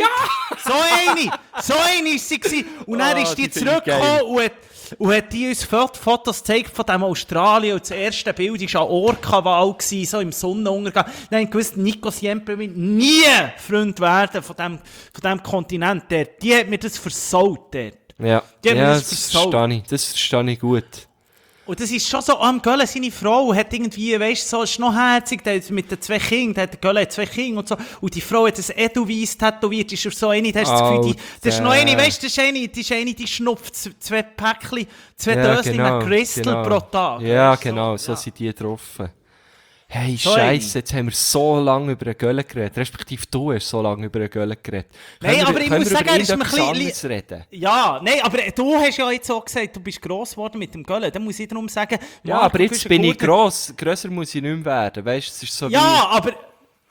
So eine ist sie gewesen. Und dann ist die zurückgekommen und hat die uns Fotos gezeigt von dem Australien. Und das erste Bild war an Orca-Wahl, so im Sonnenuntergang. Dann habe ich gewusst, Nico Siempre wird nie Freund werden von dem Kontinent dort. Die hat mir das versaut dort. Ja, das verstehe ich gut. Und das ist schon so, am Gölle, seine Frau hat irgendwie, weißt du, so, ist noch herzig, der hat mit den 2 Kindern, der Gölle hat 2 Kinder und so, und die Frau hat ein Edelweiss tätowiert, ist so eine, da hast du das Gefühl, das ist noch eine, weißt du, das ist eine, die schnupft 2 Päckchen, 2 Döschen mit Crystal pro Tag. Ja, genau, so sind die getroffen. Hey, Scheisse, jetzt haben wir so lange über einen Gölle geredet. Respektive du hast so lange über einen Gölle geredet. Nein, aber ich muss sagen, er ist mir ein bisschen reden? Ja, nein, aber du hast ja jetzt auch gesagt, du bist gross geworden mit dem Gölle. Dann muss ich darum sagen... Ja, aber jetzt bin ich gross. Grösser muss ich nicht mehr werden. Weißt du, es ist so ja, wie... aber...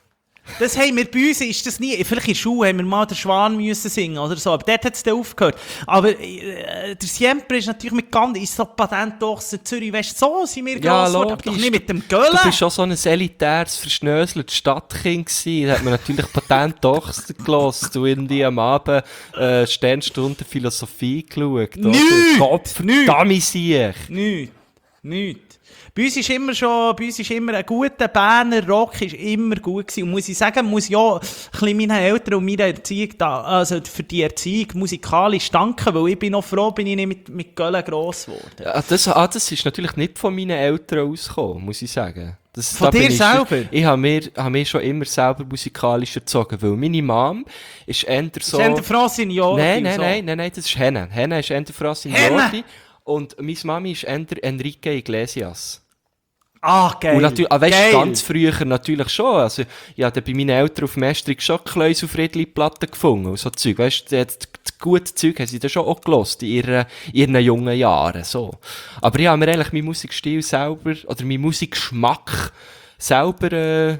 Das haben wir bei uns, ist das nie, vielleicht in der Schule haben wir mal den Schwan müssen singen oder so, aber dort hat es dann aufgehört. Aber der Siempre ist natürlich mit ganz, ist so Patent doch, Zürich West, so sind wir gross geworden, aber doch nicht mit dem Gölle. Du bist schon so ein elitäres, verschnöseltes Stadtkind gewesen. Da hat man natürlich Patent doch gehört, du irgendwie am Abend Sternstunde Philosophie geschaut. Nichts! Kopf, Dummy sich. Nichts. Bei uns ist immer ein guter Berner Rock ist immer gut gewesen. Und muss ich sagen, muss ich auch ein bisschen meinen Eltern und meiner Erziehung also für die Erziehung musikalisch danken, weil ich bin noch froh, bin ich nicht mit Köln gross geworden. Ja, das ist natürlich nicht von meinen Eltern ausgekommen, muss ich sagen. Von dir selber? Ich habe mich schon immer selber musikalisch erzogen, weil meine Mom ist eher so... Ist eher Francine Jordi? Nein, das ist Henne. Henne ist eher Francine Jordi. Und meine Mami ist eher Enrique Iglesias. Ah, geil. Und natürlich, weißt, ganz früher natürlich schon. Also, ich habe bei meinen Eltern auf dem Estrig schon Kleus auf Friedli-Platten gefunden und so Zeug. Weißt, das gute Zeug haben sie dann schon auch gehört in ihren jungen Jahren. So. Aber ich habe mir eigentlich meinen Musikstil selber, oder meinen Musikgeschmack selber,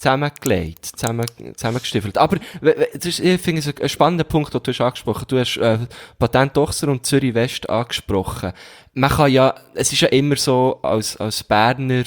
zusammengestiefelt. Aber ich finde es ein spannender Punkt, den du hast angesprochen. Du hast Patent Ochser und Zürich West angesprochen. Man kann ja, es ist ja immer so, als Berner,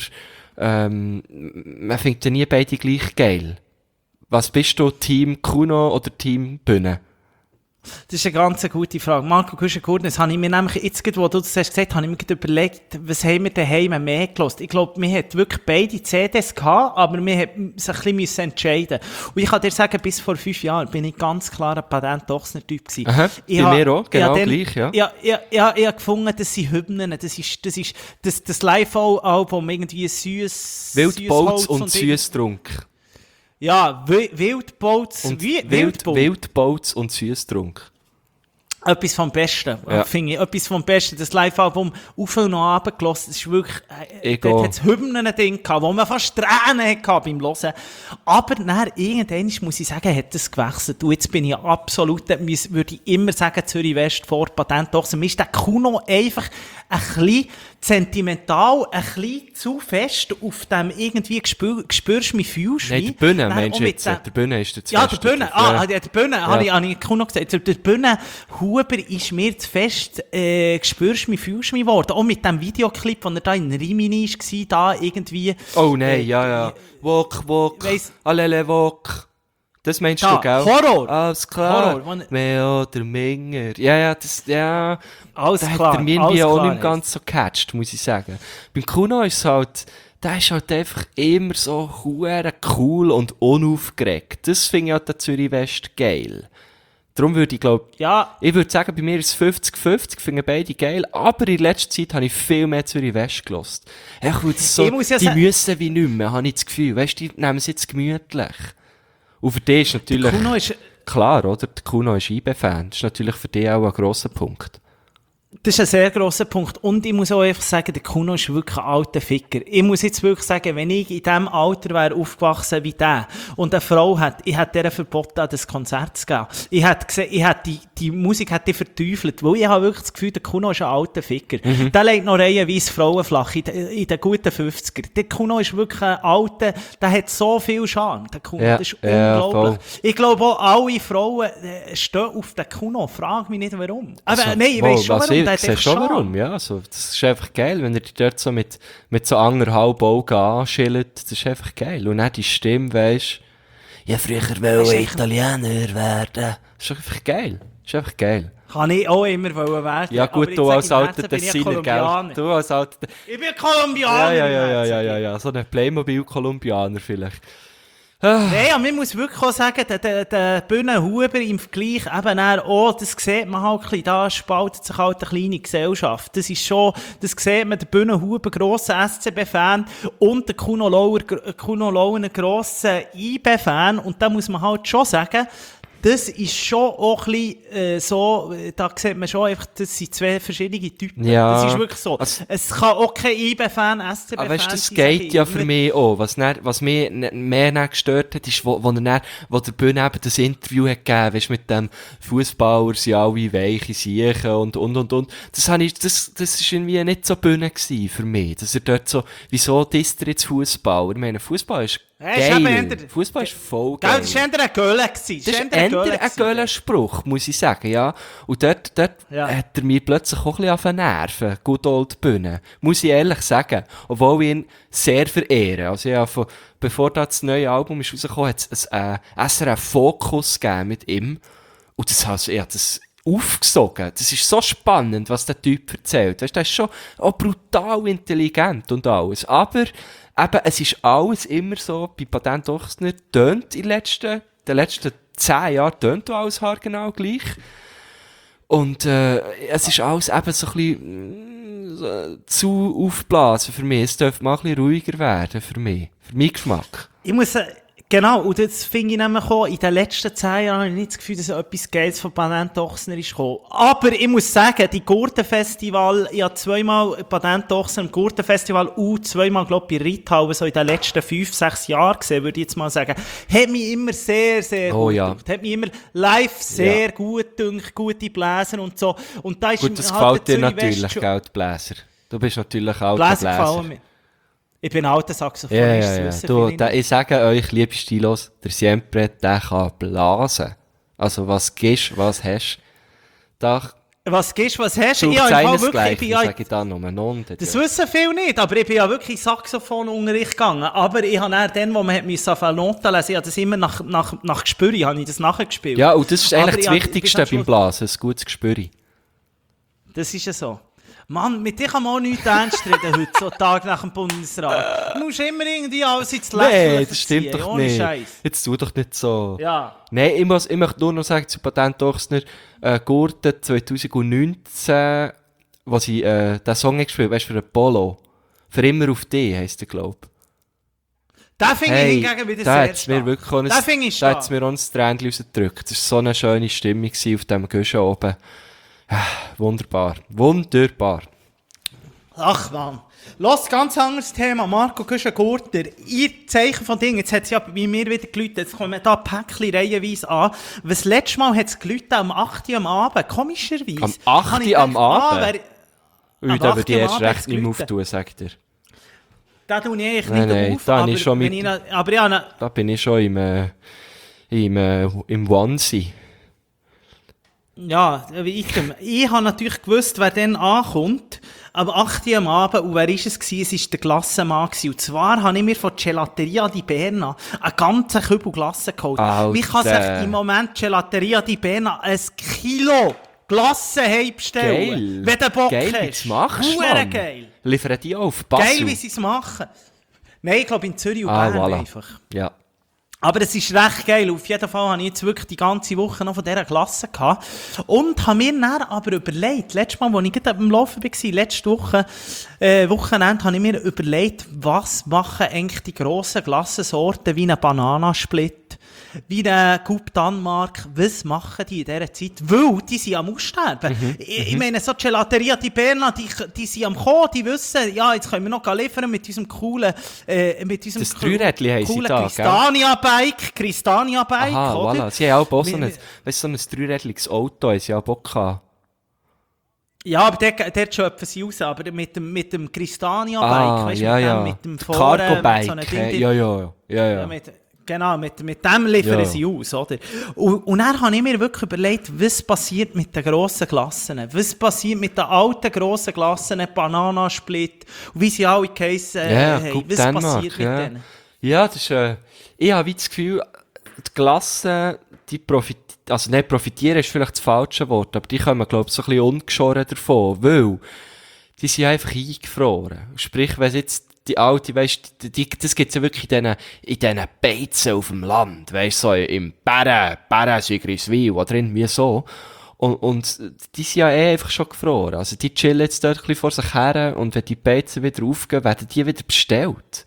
man findet ja nie beide gleich geil. Was bist du, Team Kuno oder Team Bühne? Das ist eine ganz gute Frage. Marco Kuschen-Gurtner, das habe ich mir nämlich jetzt, wo du das hast gesagt, habe ich mir überlegt, was haben wir daheim mehr gehört? Ich glaube, wir hatten wirklich beide CDs gehabt, aber wir mussten sich ein bisschen entscheiden. Und ich kann dir sagen, bis vor 5 Jahren bin ich ganz klar ein Patent-Ochsner-Typ gewesen. Aha, bei mir auch, genau gleich, ja. Ich habe gefunden, das sind Hymnen, das ist das Live-Album, irgendwie süß. Wildbolz und Süßtrunk. Ja, Wildbolz, Wildbolz und Süßtrunk. Etwas vom Besten, ja. Finde ich. Etwas vom Besten. Das Live-Album auf und ab gehört, das ist wirklich, dort hat es Hymnen-Ding gehabt, wo man fast Tränen hatte beim Hören. Aber dann, irgendwann, muss ich sagen, hat das gewechselt. Und jetzt bin ich absolut, würde ich immer sagen, Zürich West vor Patent Ochser. Mir ist der Kuno einfach ein bisschen sentimental, ein bisschen zu fest auf dem irgendwie spürst mich, fühlst mich. Nein, der Bühne meinst du jetzt? Der Bühne ist der Ja, der Bühne. Der Bühne, habe ich Kuno gesagt. Der Bühne Huber ist mir zu fest, spürst mich, fühlst mich geworden. Auch mit dem Videoclip, wo er da in Rimini war, da irgendwie. Oh nein, ja. Wok, alele wok. Das meinst du, gell? Horror! Alles klar. Horror. Mehr oder Minger. Ja. Alles da klar. Hat er mir irgendwie auch nicht ganz so gecatcht, muss ich sagen. Beim Kuno ist es halt, der ist halt einfach immer so hure cool und unaufgeregt. Das finde ich halt der Zürich West geil. Darum würde ich ich würde sagen, bei mir ist es 50-50, finde beide geil, aber in letzter Zeit habe ich viel mehr Zürich West gehört. Die müssen wie nicht mehr, habe ich das Gefühl. Weißt du, die nehmen es jetzt gemütlich. Und für dich ist natürlich, klar, oder? Der Kuno ist IB-Fan. Das ist natürlich für dich auch ein grosser Punkt. Das ist ein sehr grosser Punkt. Und ich muss auch einfach sagen, der Kuno ist wirklich ein alter Ficker. Ich muss jetzt wirklich sagen, wenn ich in diesem Alter wäre aufgewachsen wie der und eine Frau hat, ich hätte ihr verboten, an das Konzert zu gehen. Ich hätte gesehen, die Musik hätte ich verteufelt, weil ich habe wirklich das Gefühl, der Kuno ist ein alter Ficker. Der legt noch reihenweise Frauen flach in den guten 50er. Der Kuno ist wirklich ein alter, der hat so viel Charme. Der Kuno, das ist unglaublich. Ich glaube auch, alle Frauen stehen auf den Kuno. Frag mich nicht, warum. Aber nein, ich weiss schon, warum. Ich sehe schon warum, ja. Also, das ist einfach geil, wenn er dich dort so mit so 1,5 Augen anschillt. Das ist einfach geil. Und dann die Stimme, weisst ja, früher wollte ich Italiener werden. Das ist einfach geil. Das ist einfach geil. Kann ich auch immer werden. Ja gut, du als alter Tessiner, gell? Du als alter... Ich bin Kolumbianer. Ja. So ein Playmobil-Kolumbianer vielleicht. Nein, aber man muss wirklich auch sagen, der Bühnenhuber im Vergleich eben auch, das sieht man halt ein bisschen, da spaltet sich halt eine kleine Gesellschaft. Das ist schon, das sieht man, der Bühnenhuber, grosser SCB-Fan und der Kuno Lauer, ein grosser IB-Fan. Und da muss man halt schon sagen, das ist schon auch ein bisschen so, da sieht man schon einfach, das sind zwei verschiedene Typen. Ja. Das ist wirklich so. Also, es kann auch kein IB-Fan, SCB-Fan aber weißt, das geht ja für mich auch. Was mich mehr gestört hat, ist, wo der Bühne eben das Interview hat gegeben, weißt, mit dem Fußballer, sie alle weiche Siechen und. Das ist irgendwie nicht so Bühne gewesen für mich. Dass er dort so, wieso disst er jetzt Fußballer? Ich meine, Fußball ist geil. Fußball ist voll geil. Das war eher ein Gölle. Das ist eher ein Gölle-Spruch, muss ich sagen, ja. Und dort hat er mir plötzlich auch ein bisschen nerven, Good Old Bühne. Muss ich ehrlich sagen. Obwohl ich ihn sehr verehre. Also ja, bevor das neue Album ist rausgekommen, hat es einen SRF-Fokus gegeben mit ihm. Und das hat das aufgesogen. Das ist so spannend, was der Typ erzählt. Weißt, der ist schon auch brutal intelligent und alles. Aber eben, es ist alles immer so, bei Patent Ochsner tönt in den letzten 10 Jahren tönt alles haargenau gleich. Und es ist alles eben so ein bisschen zu aufblasen für mich. Es dürfte mal ein bisschen ruhiger werden für mich. Für meinen Geschmack. Ich muss genau, und jetzt finde ich nämlich auch, in den letzten 10 Jahren habe ich nicht das Gefühl, dass etwas Geiles von Patent Ochsner ist gekommen. Aber ich muss sagen, die Gurtenfestival, ich habe 2-mal Patent Ochsner im Gurtenfestival und 2-mal, glaube ich, bei Reithauen, so in den letzten 5-6 Jahren gesehen, würde ich jetzt mal sagen. Hat mich immer sehr, sehr gut gedünkt. Hat mich immer live sehr gut gedünkt, gute Bläser und so. Und da ist gut, das gefällt dir natürlich, gell, die Bläser. Du bist natürlich auch der Bläser. Ich bin ein alter Saxophonist. Ja. Ich sage euch, liebe Stilos, der Siempre, der kann blasen. Also, was gibst, was hast. Was gibst, was hast? Ich habe wirklich, sage ich dann nur. Das wissen viele nicht, aber ich bin ja wirklich Saxophonunterricht gegangen. Aber ich habe dann, wo man auf eine Note lesen musste, ich habe das immer nach Gespür, habe ich das nachgespielt. Ja, und das ist eigentlich das Wichtigste beim Blasen, ein gutes Gespür. Das ist ja so. Mann, mit dir kann man auch nichts ernst reden heute, so Tag nach dem Bundesrat. Du musst immer irgendwie alles ins Lächeln Nee, das stimmt doch nicht. Scheiß. Jetzt tu doch nicht so. Ja. Nein, ich möchte nur noch sagen zu Patent Ochsner, Gurten 2019, wo sie den Song gespielt haben, weißt du, für Apollo. Für immer auf dich, heisst der, glaube ich. Den finde ich hingegen wieder sehr stark. Da hat es mir auch ein Tränchen rausgedrückt. Das war so eine schöne Stimmung auf dem Guschen oben. Wunderbar. Ach Mann. Los, ganz anderes Thema. Marco Güschen-Gurtner. Ihr Zeichen von Dingen. Jetzt hat es ja bei mir wieder geläutet. Jetzt kommen da Päckchen reihenweise an. Das letzte Mal hat es geläutet am 8. Uhr am Abend. Komischerweise. Am 8. Uhr am Abend? Ui, da würde ich erst recht nicht mehr auftun, sagt er. Da tue ich eigentlich nicht auf. Da bin ich schon im Onesie. Ja, ich habe natürlich gewusst, wer dann ankommt, am 8. Uhr am Abend, und wer war es? Es war der Glassenmann. Und zwar habe ich mir von Gelateria di Berna einen ganzen Kübel Glasse geholt. Alter. Wie kann sich im Moment Gelateria di Berna 1 Kilo Glasse bestellen? Wenn du Bock geil, hast. Wie du es machst, Mann. Geil. Liefern die auf Basel? Geil, wie sie es machen. Nein, ich glaube in Zürich und Bern voilà. einfach. Ja. Aber es ist recht geil. Auf jeden Fall habe ich jetzt wirklich die ganze Woche noch von dieser Klasse gehabt. Und habe mir dann aber überlegt, letztes Mal, als ich gerade am Laufen war, letzte Woche, Wochenende, habe ich mir überlegt, was machen eigentlich die grossen Glassensorten wie eine Bananasplit, wie eine Coupe Danmark, was machen die in dieser Zeit? Weil die sind am Aussterben. Ich meine, so Gelateria di Berna, die sind am Kommen, die wissen, ja, jetzt können wir noch liefern mit unserem coolen, das Dreirädchen haben sie da, Cristania-Bike, aha, oder? Voilà. Sie haben auch so ein dreirädliches Auto, haben sie auch Bock gehabt. Ja, aber dort schöpfen sie raus, aber mit dem Cristania-Bike, weißt du, mit dem Cargo-Bike, so ja. Genau, mit dem liefern sie aus, oder? Und dann habe ich mir wirklich überlegt, was passiert mit den grossen Klassen? Was passiert mit den alten grossen Klassen, Bananasplit, und wie sie alle geheissen haben? Was Dänemark, passiert mit denen? Ja, das ist, ich habe wie das Gefühl, die Klassen, die profitieren ist vielleicht das falsche Wort, aber die kommen, glaube ich, so ein bisschen ungeschoren davon, weil die sind einfach eingefroren. Sprich, wenn jetzt die alte, weisst, das gibt's ja wirklich in diesen Beizen auf dem Land, weisst, so im Sigriswil oder irgendwie so. Und die sind ja einfach schon gefroren. Also die chillen jetzt dort ein bisschen vor sich her, und wenn die Beizen wieder aufgehen, werden die wieder bestellt.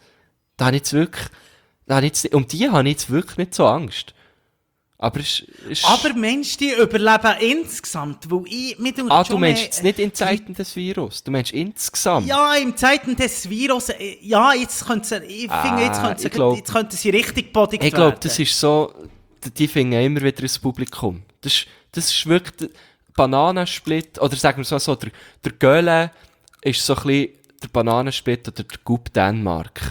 Um die habe ich jetzt wirklich nicht so Angst. Aber Mensch, die überleben insgesamt, weil du meinst jetzt nicht in Zeiten des Virus, du meinst insgesamt? Ja, in Zeiten des Virus, ja, jetzt könnten sie richtig bodig werden. Ich glaube, das ist so, die finden immer wieder ins Publikum. Das ist wirklich der Bananensplit, oder sagen wir so, der Göhle ist so ein bisschen der Bananensplit oder der Coupe Danmark.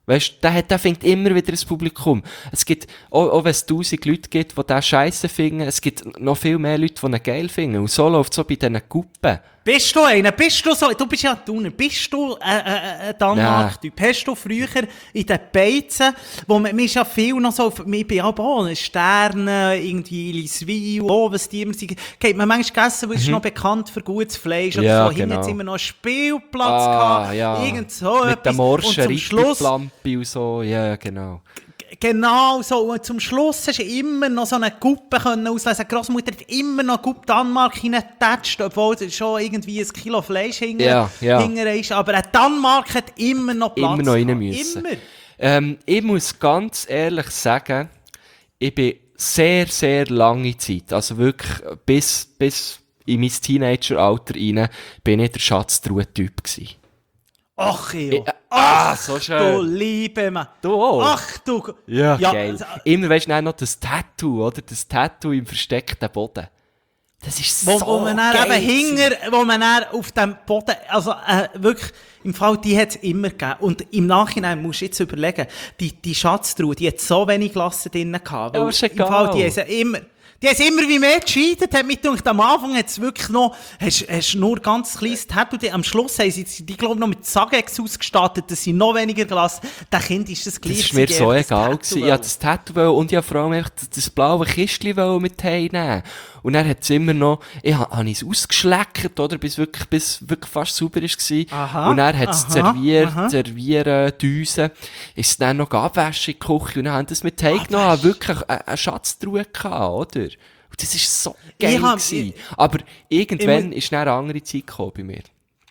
Weisst, der findet immer wieder ein Publikum. Es gibt, auch wenn es 1000 Leute gibt, die den Scheiße finden, es gibt noch viel mehr Leute, die ihn geil finden. Und so läuft es so bei diesen Gruppen. Bist du einer? Bist du so? Du bist ja Thuner. Bist du ein Danmark-Typ? Hast du früher in den Beizen, wo man ist ja viel noch so, ich bin auch Sterne, irgendwie Liswil, was die immer sind, geht man manchmal gegessen, weil es ist noch bekannt für gutes Fleisch oder Ja, so. Hinten genau. hat's immer noch einen Spielplatz gehabt, ja. irgend so Mit etwas. dem morschen Und zum Schluss, Ritterplampi und so, ja, genau. genau so, und zum Schluss hast du immer noch so eine Guppe auslesen. Die Grossmutter hat immer noch Guppe Danmark hineingetatscht, obwohl es schon irgendwie ein Kilo Fleisch hinter ist. Aber ein Danmark hat immer noch Platz. Immer noch rein müssen. Immer. Ich muss ganz ehrlich sagen, ich bin sehr, sehr lange Zeit, also wirklich bis in mein Teenageralter rein, bin ich der Schatztruhe-Typ gewesen. Ach, Eo. So Du schön. liebe Mann. Du auch? Ach, du. Ja, geil. Immer weisst du noch das Tattoo, oder? Das Tattoo im versteckten Boden. Das ist so Wo man dann geil. eben wo man dann auf dem Boden, also wirklich, im Fall, die hat es immer gegeben. Und im Nachhinein musst du jetzt überlegen, die Schatztruhe, die hat so wenig Glasse drin gehabt. Ja, Weil ist im egal. Fall, die haben immer wie mehr gescheitert, hat mich gedacht, am Anfang hat es wirklich noch, hast nur ganz kleines Tattoo, am Schluss haben sie die glaube ich, noch mit Sagex ausgestattet, dass sie noch weniger Glas, der Kind ist das gleich. Das war mir so egal gewesen. Ich hatte das Tattoo und ich wollte vor allem einfach das blaue Kistchen mit heimnehmen. Und dann hat es immer noch, habe ich es ausgeschleckt, oder? Bis wirklich fast sauber war. Aha, und dann hat es aha. servieren, Düsen, ist es dann noch abwaschen in die Küche und dann haben das mit heimgenommen, wirklich eine Schatztruhe gehabt, oder? Und das war so geil gewesen. Aber irgendwann ist dann eine andere Zeit gekommen bei mir.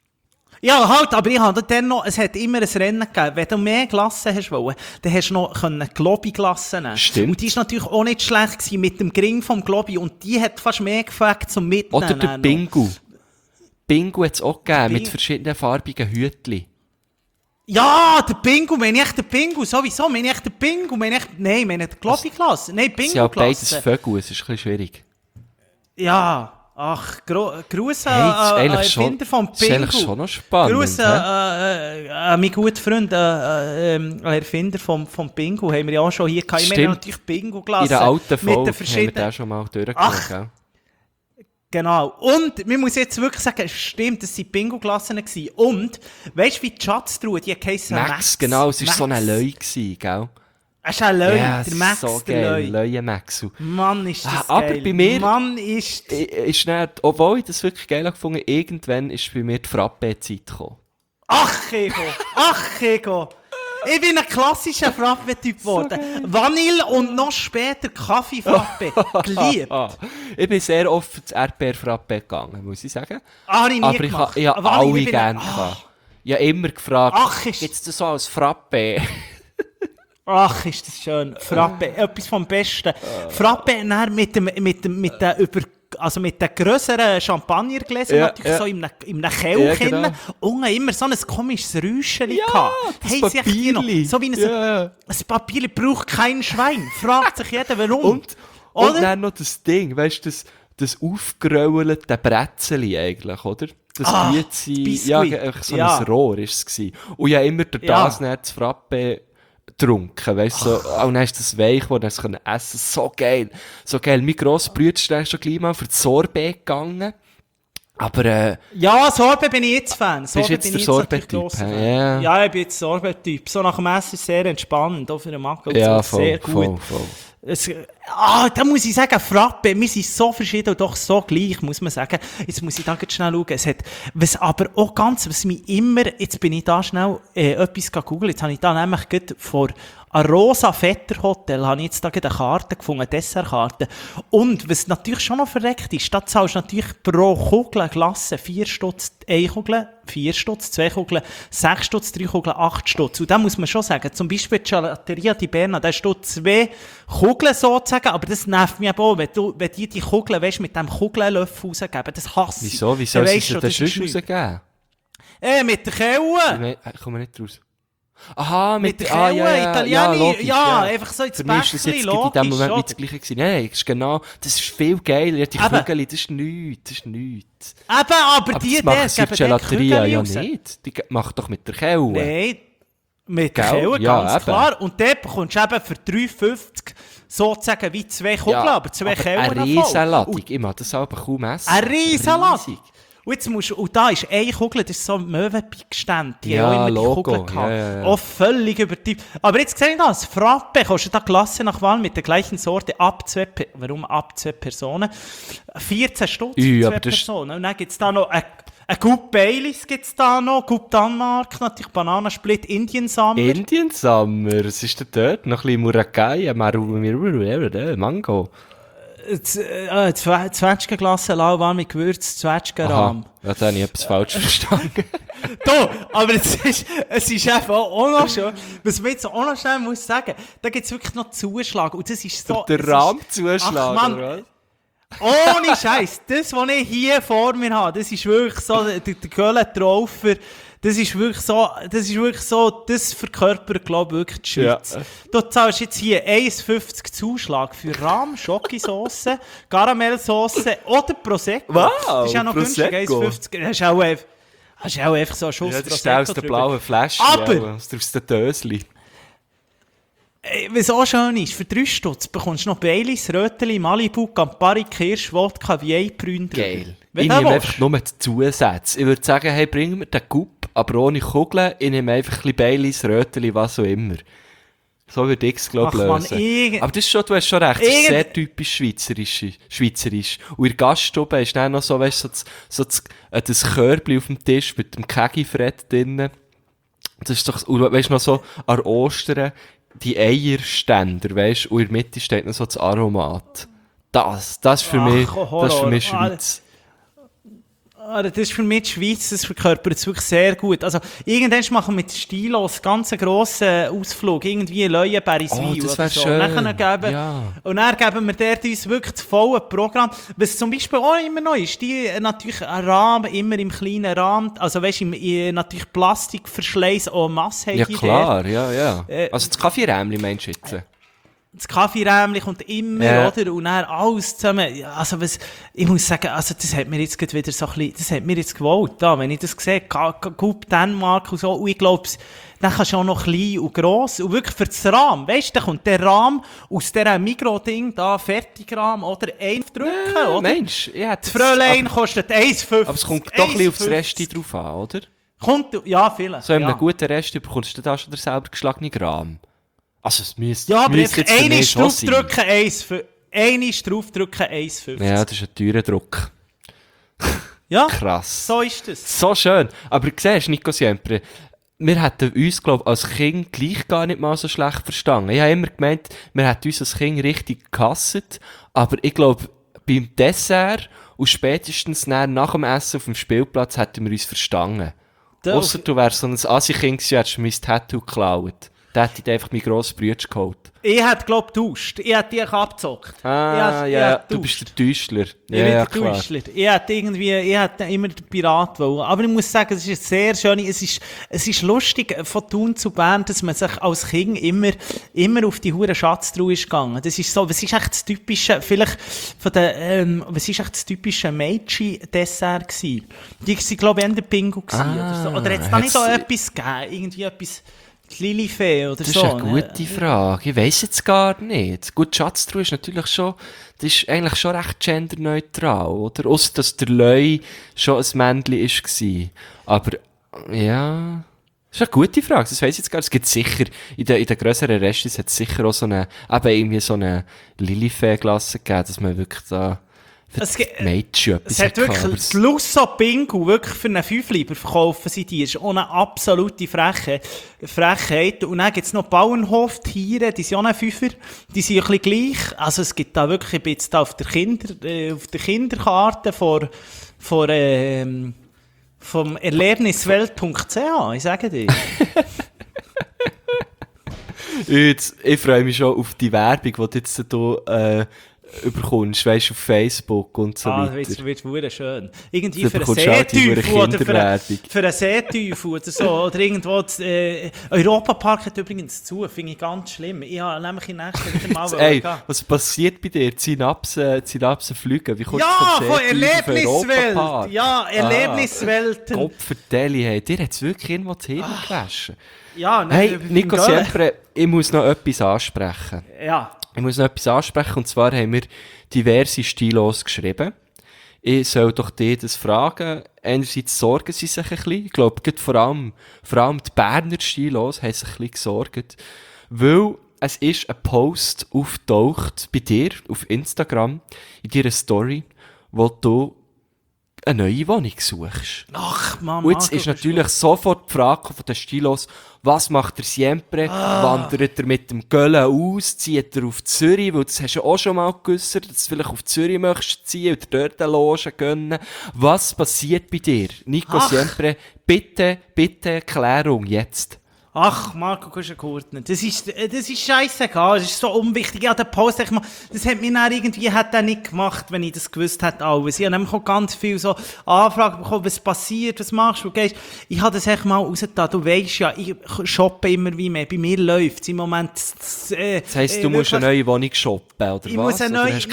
Ja, halt, aber ich habe dann noch, es hat immer ein Rennen gegeben. Wenn du mehr Glasse hast wollen, dann hast du noch Globi-Glasse nehmen. Stimmt. Und die war natürlich auch nicht schlecht gewesen mit dem Gring vom Globi und die hat fast mehr gefällt zum Mitnehmen. Oder der Bingo. Bingo hat es auch gegeben, mit Bingo. verschiedenen farbigen Hütchen. Ja, der Bingo, meine ich den Bingo, sowieso, meine ich den Bingo, nein, meine die Globi-Klasse, nein, Es sind ja beides Bingo-Klasse. Vögel, es ist ein bisschen schwierig. Ja, ach, Gruß Hey, das ist an eigentlich schon- Erfinder vom das ist Bingo. eigentlich schon noch spannend, Gruß an meinen guten Freund, Erfinder vom Bingo, haben wir ja auch schon hier gehabt. Ich meine Stimmt. natürlich Bingo-Klasse. In der alten mit Folge den haben wir verschiedenen... den schon mal Ach. durchgeschaut, gell? Genau. Und, man muss jetzt wirklich sagen, es stimmt, das waren Bingo-Klassen gewesen. Und, weißt du, wie die Schatztruhe, die heisst Max, genau, es war so ein Löi gewesen, gell? Es ist ein Löi, Ja, der Max, so der geil, Löi. Löi-Maxu. Mann, ist das Aber geil. bei mir- Mann, ist... Ist dann, obwohl ich das wirklich geil gefunden habe, irgendwann ist bei mir die Frappe-Zeit gekommen. Ach, Ego. Ich bin ein klassischer Frappe-Typ geworden. Vanille und noch später Kaffee-Frappe. Geliebt. Ich bin sehr oft ins Erdbeer-Frappe gegangen, muss ich sagen. Habe ich nie Aber ich gemacht. habe Vanille alle bin ich- gerne gehabt. Ich habe immer gefragt, Ach, ist- gibt es das so als Frappe? Ach, ist das schön. Frappe, etwas vom Besten. Frappe dann mit den grösseren Champagnergläsern, Ja, natürlich ja. so in einem Kelch. Ja, genau. Unten immer so ein komisches Räuschchen Ja, gehabt. das Haben sich die noch- Papierli. So wie ein, Ja. ein Papierli braucht kein Schwein. Fragt sich jeder, warum. Und Oder? dann noch das Ding, weißt du, das aufgerollte Bretzeli eigentlich, oder? Das Güezi, Biscuit. ja, einfach so Ja. ein Rohr ist es gewesen. Und ja, immer durch Ja. das dann das Frappe getrunken, weißt du, so, und dann ist das weich, wo dann es essen können. So geil. So geil. Mein grosser Bruder ist dann schon gleich mal für das Sorbet gegangen. Aber, Ja, Sorbet bin ich jetzt Fan. Bist jetzt bin der ich natürlich Sorbet-Typ, grosser hä? Fan. Ja. Ja, ich bin jetzt Sorbet-Typ. So nach dem Essen ist es sehr entspannend. Auch für den Magen. und ja, so. Sehr voll, gut. voll. Da muss ich sagen, Frappe, wir sind so verschieden und doch so gleich, muss man sagen. Jetzt muss ich da ganz schnell schauen. Es hat, was aber auch ganz, was mich immer, jetzt bin ich da schnell etwas googeln, jetzt habe ich da nämlich gerade vor Rosa Vetter Hotel, habe ich jetzt da gerade eine Karte gefunden, eine Dessertkarte. Und was natürlich schon noch verreckt ist, da zahlst du natürlich pro Kugel Glasse 4 Stutz, 1 Kugel, 4 Stutz, 2 Kugeln, 6 Stutz, 3 Kugeln, 8 Stutz. Und da muss man schon sagen, zum Beispiel die Gelateria di Berna, da hast du 2 Kugeln sozusagen, aber das nervt mich auch, wenn die Kugeln, weißt, mit dem Kugelnlöffel rausgeben, das hasse ich. Wieso? Wieso Dann soll weisst sie du, das das ist sonst nichts. rausgeben? Mit der Kelle! Ich komme nicht raus. Aha, Mit der ah, Kelle, ja, Italienisch, logisch, ja, einfach so ins Für mich ist das Bäckchen, jetzt in dem Moment logisch, nicht das Gleiche gewesen. Nein, das ist genau, das ist viel geiler. Die Aber- Kügel, das ist nichts. Aber Aber die das machen sie in der geben dort Gelateria Kügelchen ja raus. nicht. Die macht doch mit der Kelle. Nein. Mit der Gell? Kelle, Ja, ganz eben. klar. Und dort bekommst du eben für 3,50 sozusagen wie 2 Kugeln, aber 2 Kellen eine Riesenladung. Ich mag das aber kaum essen. Eine Riesenladung. Riesig. Und da ist eine Kugel, das ist so ein Möwenpick-Ständ. Die Ja, haben auch immer die Logo. Kugeln gehabt. Ja. Auch völlig übertrieben. Aber jetzt sehe ich das. Frappe kostet da Klasse nach Wahl mit der gleichen Sorte warum ab 2 Personen? 14 Stutz für 2 aber das ist- Personen. Und dann gibt es da noch ein Gut Baileys, gibt's da noch, Gut Danmark, natürlich Bananensplit, Indian Summer. Indian Summer, was ist denn dort? Noch ein bisschen Murakai, Mango. 20er-Glasse, lauwarm mit Gewürz, Zwetschgenrahm. Ja, da habe ich etwas falsch verstanden. Da, aber es ist einfach auch noch schon, was man jetzt auch noch schnell muss sagen, da gibt es wirklich noch Zuschlag. Und das ist so... Der es ist- Rahmzuschlag, Ach, Mann, oder was? ohne Scheiß, das, was ich hier vor mir habe, das ist wirklich so, der Köln-Traufer, das ist wirklich so, das verkörpert, glaube ich, wirklich die Schweiz. Ja. Du zahlst jetzt hier 1,50 Zuschlag für Rahm, Schokosauce, Karamellsauce oder Prosecco. Wow, das ist ja noch günstig, Prosecco. 1,50. Das ist auch einfach so ein Schuss Ja, das ist Prosecco aus der drüber. blauen Flasche, Aber- ja, aus den Dösli. Was auch schön ist, für 3 Stutz bekommst du noch Baileys, Röteli, Malibu, Campari, Kirsch, Wodka, Viei-Brünn drüber. Geil. Wenn Ich du nehme willst. einfach nur die Zusätze. Ich würde sagen, hey, bring mir den Gup, aber ohne Kugeln. Ich nehme einfach ein bisschen Baileys, Röteli, was auch immer. So würde ich es, glaube ich, Ach, Mann, lösen. Aber das ist schon, du hast schon recht, das ist sehr typisch schweizerisch. Und in der Gaststube ist dann noch so, weißt du, das Körbchen auf dem Tisch mit dem Kegifred drinnen. Das ist doch, und weißt du, noch so an Ostern, die Eierständer, weißt du, und in der Mitte steht noch so das Aromat. Das ist für mich, das ist für mich Schweiz. Das ist für mich die Schweiz, das verkörpert es wirklich sehr gut. Also, irgendwann machen wir mit Stilos ganz einen grossen Ausflug, irgendwie Leuenbergiswein Das oder wäre so. schön. Und dann geben wir dort uns wirklich das volle Programm. Was zum Beispiel auch immer noch ist, die natürlich ein Rahmen, immer im kleinen Rahmen, also weißt du, natürlich Plastikverschleiß en masse haben Ja, die klar, ja. Äh, Also das Kaffeerämli meinst du jetzt? das Kaffeerämli kommt immer, Ja. oder? Und dann alles zusammen. Ja, also ich muss sagen, also das hat mir jetzt gerade wieder so ein bisschen, das hat mir jetzt gewollt, da, wenn ich das sehe, Coop Dänemark und so, und ich glaube, dann kannst du auch noch klein und gross, und wirklich für das Rahmen, weißt du, da kommt der Rahmen aus dieser Mikro-Ding, da, Fertigrahmen, oder, drücken, oder? Mensch, ja, Das Fräulein kostet 1,50. aber es kommt doch ein bisschen aufs Resti drauf an, oder? Ja, vielleicht. So in ja. einem guten Resti bekommst du da schon den selber geschlagenen Gramm. Also es müsste Ja, aber müsste einfach jetzt für einmal mich schon sein. draufdrücken, 1,50. Ja, das ist ein teurer Druck. Ja, Krass. so ist das. So schön. Aber du siehst, Nico Siempre, wir hätten uns, glaube ich, als Kind gleich gar nicht mal so schlecht verstanden. Ich habe immer gemeint, wir hätten uns als Kind richtig gehasst. Aber ich glaube, beim Dessert und spätestens nach dem Essen auf dem Spielplatz hätten wir uns verstanden. Ausser du wärst so ein Assi-Kind gewesen, hättest du mein Tattoo geklaut. Da hätte ich einfach meinen grossen Bruder geholt. Ich hätte, glaube ich, getauscht. Ich hätte dich abgezockt. Ich hätte Du bist der Täuschler. Ich bin der Täuschler. Ich hätte immer den Pirat wollen. Aber ich muss sagen, es ist sehr schön. Es ist lustig, von Thun zu Bern, dass man sich als Kind immer auf die hure Schatztruhe ist gegangen. Das ist so, was ist echt das typische, vielleicht von den, was ist echt das typische Meiji-Dessert gewesen? Die waren, glaube ich, eher der Pingu gewesen, oder so. Oder jetzt da nicht so etwas gegeben? Irgendwie etwas, die Lilifee oder Das so. ist eine gute Frage. Ich weiss jetzt gar nicht. Gut, Schatztruhe ist natürlich schon, das ist eigentlich schon recht genderneutral, oder? Ausser, dass der Leu schon ein Männchen war. Aber, ja, das ist eine gute Frage. Das weiss ich jetzt gar nicht. Es gibt sicher, in den grösseren Restis hat es sicher auch so eine, eben irgendwie so eine Lilifee-Glasse gegeben, dass man wirklich da, für Es die gibt- Mädchen etwas Es hat wirklich, aber das Lusso Bingo, wirklich für einen 5-Lieber verkaufen sie die. Das ist auch eine absolute Frechheit. Und dann gibt es noch Bauernhof-Tiere, die sind auch ein Fünfer. Die sind ein bisschen gleich. Also es gibt da wirklich, ich bin jetzt da auf der Kinderkarte vom Erlebniswelt.ch, ich sage dir. ich freue mich schon auf die Werbung, die du jetzt hier, überkommst, weißt du, auf Facebook und so weiter. Das wird wunderschön. Irgendwie Du für einen bekommst auch die Seeteufel oder Kinderwerbung. für einen Seeteufel oder so. Oder irgendwo, Europapark hat übrigens zu, finde ich ganz schlimm. Ich habe nämlich in nächster Woche mal Ey, gehen. was passiert bei dir? Synapsen fliegen. Wie kommst du Ja, vom von Seeteufel auf Erlebniswelt. Europapark? Ja, Erlebniswelten. Kopfvertelle, hey, dir hat es wirklich irgendwo das Hirn gewaschen. Ja, Hey, Nico Göllen. Siempre, ich muss noch etwas ansprechen. Ja. Und zwar haben wir diverse Stilos geschrieben. Ich soll doch dir das fragen. Einerseits sorgen sie sich ein bisschen. Ich glaube, vor allem die Berner Stilos haben sich ein bisschen gesorgt. Weil es ist ein Post auftaucht bei dir auf Instagram, in deiner Story, wo du eine neue Wohnung suchst. Ach, Mann. Und jetzt ist natürlich sofort die Frage von den Stilos, was macht der Siempre? Wandert er mit dem Göllen aus? Zieht er auf Zürich? Weil das hast du auch schon mal geäussert, dass du vielleicht auf Zürich möchtest ziehen oder dort eine Loge gönnen. Was passiert bei dir? Nico Siempre, bitte Klärung jetzt. Ach, Marco Kuschenkurtner, das ist scheissegal, das ist so unwichtig. Ja, der Post, das hat mich dann irgendwie nicht gemacht, wenn ich das gewusst hätte, alles. Ich habe nämlich auch ganz viel so Anfragen bekommen, was passiert, was machst du, gehst. Ich habe das echt mal rausgetan. Du weisst ja, ich shoppe immer wie mehr. Bei mir läuft es im Moment. Das heisst, du musst eine neue Wohnung shoppen, oder ich was? muss eine neue... Nein,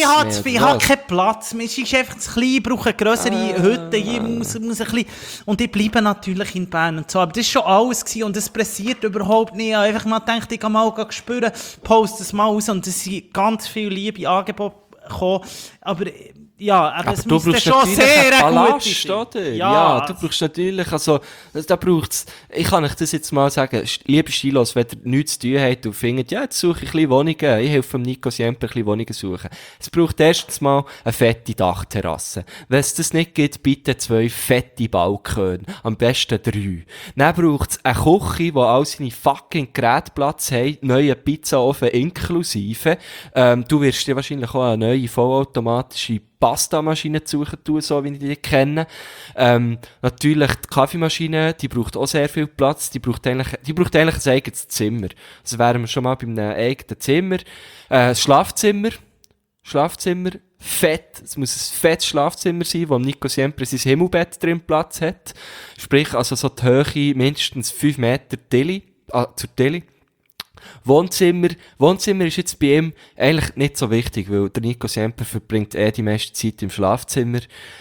ich habe keinen Platz mehr. Es ist einfach zu klein, ich brauche eine grössere Hütte. Hier muss ein bisschen... Und ich bleibe natürlich in Bern und so. Aber das war schon alles gewesen und das pressiert überhaupt nicht. Ich habe einfach mal gedacht, ich kann mal spüren, poste es mal aus und es sind ganz viele liebe Angebote gekommen. Aber ja, aber es müsste schon sehr gut sein. Oder? Ja, du brauchst natürlich, also, da braucht's, ich kann euch das jetzt mal sagen, liebe Stilos, wenn ihr nichts zu tun habt und findet, ja, jetzt suche ich ein bisschen Wohnungen, ich helfe dem Nico Siempre ein bisschen Wohnungen suchen. Es braucht erstens mal eine fette Dachterrasse. Wenn es das nicht gibt, bitte 2 fette Balkone. Am besten 3. Dann braucht's eine Küche, wo all seine fucking Geräte Platz haben, neuen Pizzaofen inklusive. Du wirst dir wahrscheinlich auch eine neue vollautomatische Pasta-Maschine zu suchen tun, so wie ich die kenne. Natürlich die Kaffeemaschine, die braucht auch sehr viel Platz, die braucht eigentlich ein eigenes Zimmer. Also wären wir schon mal bei einem eigenen Zimmer. Schlafzimmer, fett, es muss ein fettes Schlafzimmer sein, wo Nico Siempre sein Himmelbett drin Platz hat. Sprich, also so die Höhe mindestens 5 Meter zur Tilly. Wohnzimmer ist jetzt bei ihm eigentlich nicht so wichtig, weil der Nico Siempre verbringt die meiste Zeit im Schlafzimmer.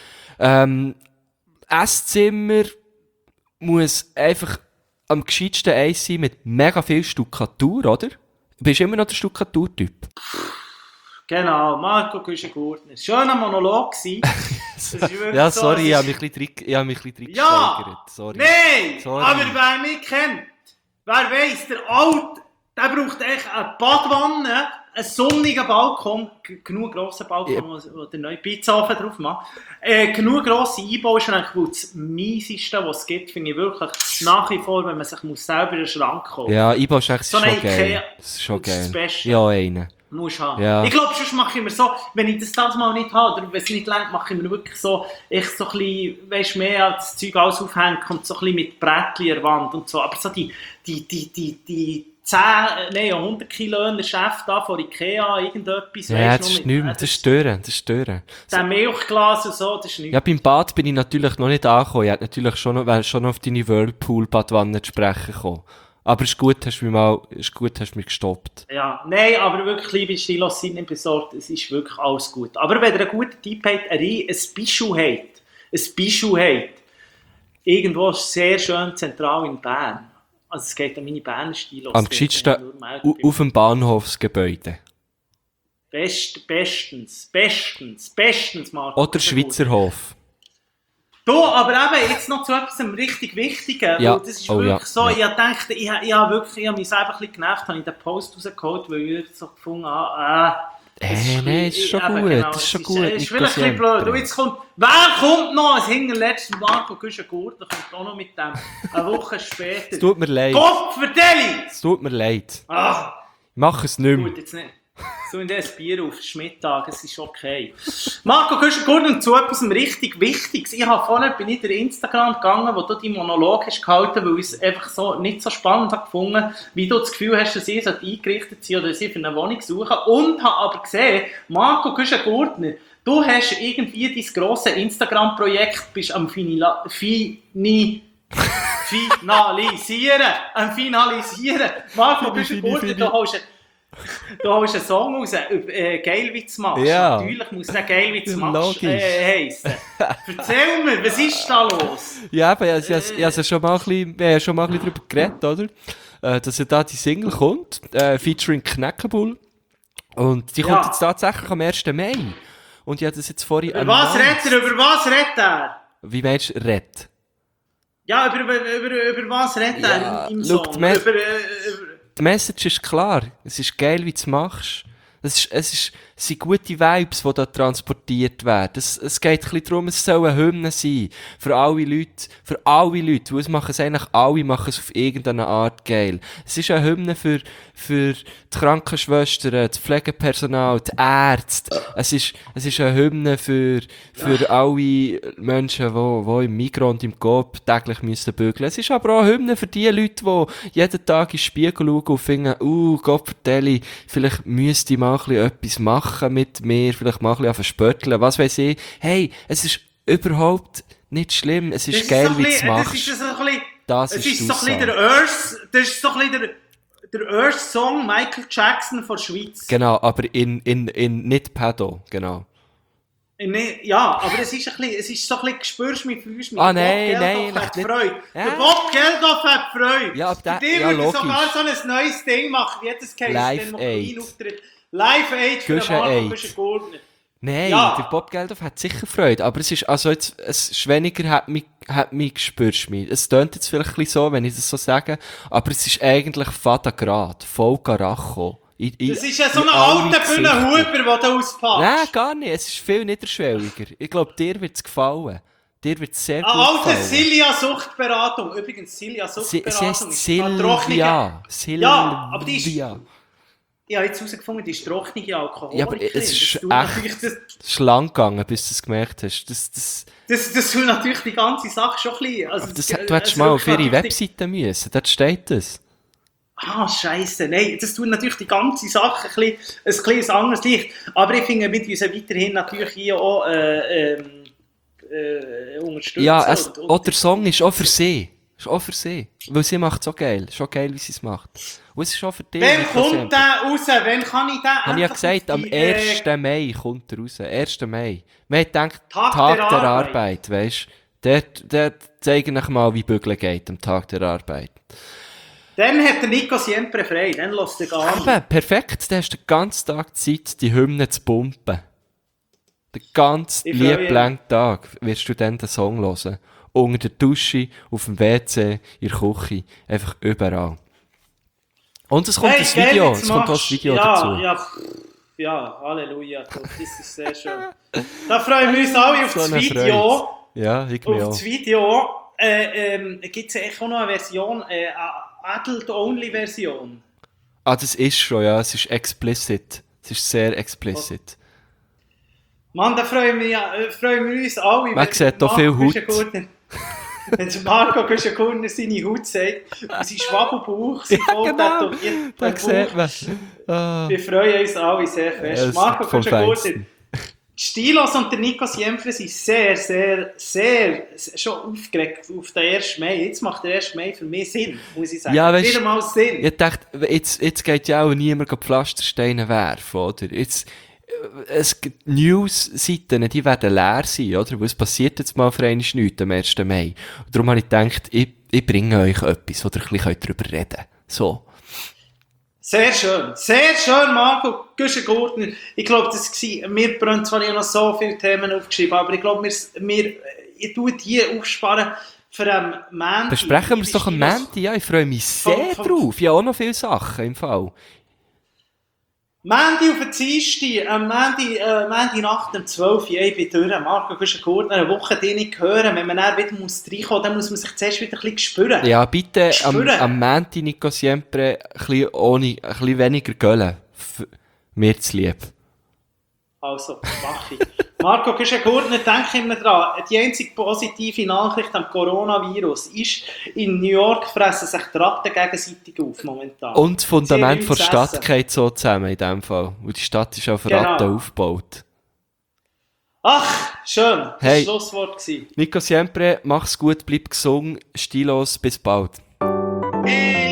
Esszimmer muss einfach am gescheitsten eins sein mit mega viel Stuckatur, oder? Bist du immer noch der Stuckaturtyp? Genau, Marco Kuschenkurtner. Schöner Monolog gewesen. Ja, sorry, ich habe mich ein bisschen reingesteigert. Ja! Sorry. Nein! Sorry. Aber wer mich kennt, wer weiss, der Alte, der braucht echt eine Badwanne, einen sonnigen Balkon, genug grosser Balkon, wo der neue Pizzaofen drauf macht, genug grosse Einbauschränke, weil das Mieseste, was es gibt, finde ich wirklich nach wie vor, wenn man sich selber einen Schrank kaufen muss. Ja, Einbauschränke ist So schon eine geil. Ikea, Das ist schon das ist geil. das Beste. Ja, einen. Musst haben. Ja. Ich glaube, sonst mache ich mir so, wenn ich das mal nicht habe, oder wenn es nicht längt, mache ich mir wirklich so, ich so ein bisschen, weisst, mehr als das Zeug alles aufhängen und so ein bisschen mit Brettchen an der Wand und so. Aber so die 100 Kilo Chef da von Ikea, irgendetwas. Ja, weisst, das ist nur mit- nichts, das ist stören. Der Milchglas und so, das ist nichts. Ja, beim Bad bin ich natürlich noch nicht angekommen. Ich hätte natürlich wäre schon noch auf deine Whirlpool-Badwanne zu sprechen gekommen. Aber es ist gut, hast du mich gestoppt. Ja, nein, aber wirklich, liebe Stilos, sind nicht besorgt, es ist wirklich alles gut. Aber wenn ihr einen guten Tipp habt, ein Bischof habt, irgendwo sehr schön zentral in Bern, also es geht um meine Berner Stilos. Am gescheitsten auf dem Bahnhofsgebäude. Bestens, Marco. Oder Schweizerhof. Du, aber eben jetzt noch zu etwas richtig Wichtigen. Ja. Weil das ist wirklich so, ich dachte, ich habe mich selber ein bisschen genervt, habe ich den Post rausgeholt, weil ich so gefunden habe, Nein, ist schon gut, das ist schon gut. Es ist vielleicht ein bisschen blöd. Und jetzt wer kommt noch? Das hinterletzte Marco Kuschenkurtner kommt auch noch mit dem. Eine Woche später. Es tut mir leid. Gott, vertelle! Es tut mir leid. Ah, Mach es nicht mehr. gut, jetzt nicht. So in das Bier auf Schmittag, es ist okay. Marco, gehst du zu etwas richtig Wichtiges? Bin ich in Instagram gegangen, wo du die Monolog hast gehalten, weil ich es einfach so nicht so spannend habe gefunden, wie du das Gefühl hast, dass ich eingerichtet sind oder sie für eine Wohnung suchen. Und habe aber gesehen, Marco Gurtner, du hast irgendwie dein grosses Instagram-Projekt, bist am finalisieren. Marco Gurtner, du holst einen Song raus, Geilwitz machst. Ja. Natürlich muss der Geilwitz machst heissen. Erzähl mir, was ist da los? Ja, aber wir haben ja schon mal ein bisschen darüber geredet, oder? Dass ja da die Single kommt, featuring Knäckebull. Und die kommt jetzt tatsächlich am 1. Mai. Und ich habe das jetzt vorhin... Über was redet er? Wie meinst du, red? Ja, über was redet er im Song? Die Message ist klar. Es ist geil, wie du es machst. Es sind gute Vibes, die da transportiert werden. Es geht ein bisschen darum, es soll eine Hymne sein. Für alle Leute, weil es machen es eigentlich alle, machen es auf irgendeine Art geil. Es ist eine Hymne für die Krankenschwestern, das Pflegepersonal, die Ärzte. Es ist eine Hymne für alle Menschen, die im Migros und im Coop täglich müssen bügeln. Es ist aber auch eine Hymne für die Leute, die jeden Tag in den Spiegel schauen und finden, Gott vertelle, vielleicht müsste ich mal ein bisschen etwas machen mit mir, vielleicht mal ein bisschen verspötteln, was weiss ich. Hey, es ist überhaupt nicht schlimm, es ist geil, wie du es machst. Das ist so ein bisschen der erste Song Michael Jackson von der Schweiz. Genau, aber in nicht Pedo, genau. Ja, aber es ist so ein bisschen, spürst du mich, fühlst du mich. Nein, hat Freude. Ja. Der Bob Geldof hat Freude. Ja, aber die würde sogar so ein neues Ding machen, wie jedes Case. Live Aid. Live Aid für den Marco Gurtner. Nein, der Bob Geldof hat sicher Freude, aber es ist, also jetzt, Schweniger hat mich gespürst mich. Es tönt jetzt vielleicht ein bisschen so, wenn ich das so sage, aber es ist eigentlich Fadagrad, voll Garacho. Das ist ja so ein alter Bühnenhuber, der da auspasst. Nein, gar nicht, es ist viel niederschwelliger. Ich glaube, dir wird es gefallen. Dir wird es sehr gut gefallen. Alte Silja-Suchtberatung. Übrigens, Silja-Suchtberatung. Sie heißt Silvia. Ja, aber die ist... Ich habe jetzt herausgefunden, die ist trockene Alkoholikerin. Ja, aber es ist echt lang gegangen, bis du es gemerkt hast. Das tut natürlich die ganze Sache schon ein bisschen... Also du hättest mal auf ihre Webseite müssen, dort steht das. Scheisse, nein, das tut natürlich die ganze Sache ein bisschen anderes Licht. Aber ich finde, wir müssen weiterhin natürlich hier auch unterstützen. Ja, auch der Song ist auch für sie. Weil sie macht es auch geil. Ist auch geil, wie sie es macht. Und es ist auch für dich. Wann kommt der raus? Wann kann ich den habe ich ja gesagt, am 1. Mai kommt er raus. 1. Mai. Man hat gedacht, Tag der Arbeit, weisst du. Der zeige ich mal, wie Bügeln geht am Tag der Arbeit. Dann hat der Nico Siempre frei, dann lässt er gar nicht. Eben, perfekt, dann hast du den ganzen Tag Zeit, die Hymne zu pumpen. Den ganzen lieblangen Tag wirst du dann den Song hören. Unter der Dusche, auf dem WC, in der Küche, einfach überall. Und es kommt das Video, dazu. Ja, Halleluja, das ist sehr schön. Da freuen wir uns alle auf das Video. Freude. Ja, ich mir auch. Auf das Video gibt es ja echt auch noch eine Version, Adult-Only-Version. Das ist schon, ja. Es ist explicit. Es ist sehr explicit. Mann, da freuen wir uns alle. Man sieht hier viel Haut. Wenn Marco Gurtner seine Haut sagt, und sein Schwabbelbauch, sein genau, da sieht man. Wir freuen uns alle sehr fest. Marco Gurtner. Stilos und der Nico Siempre sind sehr, sehr, sehr schon aufgeregt auf den 1. Mai. Jetzt macht der 1. Mai für mich Sinn, muss ich sagen. Ja, weißt, wieder mal Sinn. Ich dachte, jetzt geht ja auch niemand Pflastersteine werfen, oder? Es gibt News-Seiten, die werden leer sein, oder? Weil es passiert jetzt mal für einmal nichts am 1. Mai. Und darum habe ich gedacht, ich bringe euch etwas, wo ihr ein bisschen darüber reden könnt. So. Sehr schön, Marco Gurtner. Ich glaube, das war, wir bringen zwar ja noch so viele Themen aufgeschrieben, aber ich glaube, ich tue die aufsparen für am Montag. Besprechen wir es doch am Montag, ja, ich freue mich sehr drauf. Ich habe auch noch viele Sachen im Fall. Montag auf den Dienstag, Montag Nacht um 12 Uhr, ich bin durch. Marco Gurtner, eine Woche die nicht hören. Wenn man dann wieder reinkommen muss, dann muss man sich zuerst wieder ein bisschen spüren. Ja, bitte am Montag, Nico Siempre, ein bisschen weniger göllen. Mir zu lieb. Also, mach ich. Marco Küschen-Gurtner, denke immer dran, die einzige positive Nachricht am Coronavirus ist, in New York fressen sich die Ratten gegenseitig auf momentan. Und das Fundament Sie der haben nichts Stadt zu essen. geht so zusammen in dem Fall. Und die Stadt ist auf Genau. Ratten aufgebaut. Ach, schön. Das war Hey. das Schlusswort gewesen. Nico Siempre, mach's gut, bleib gesund, stilos, bis bald. Hey.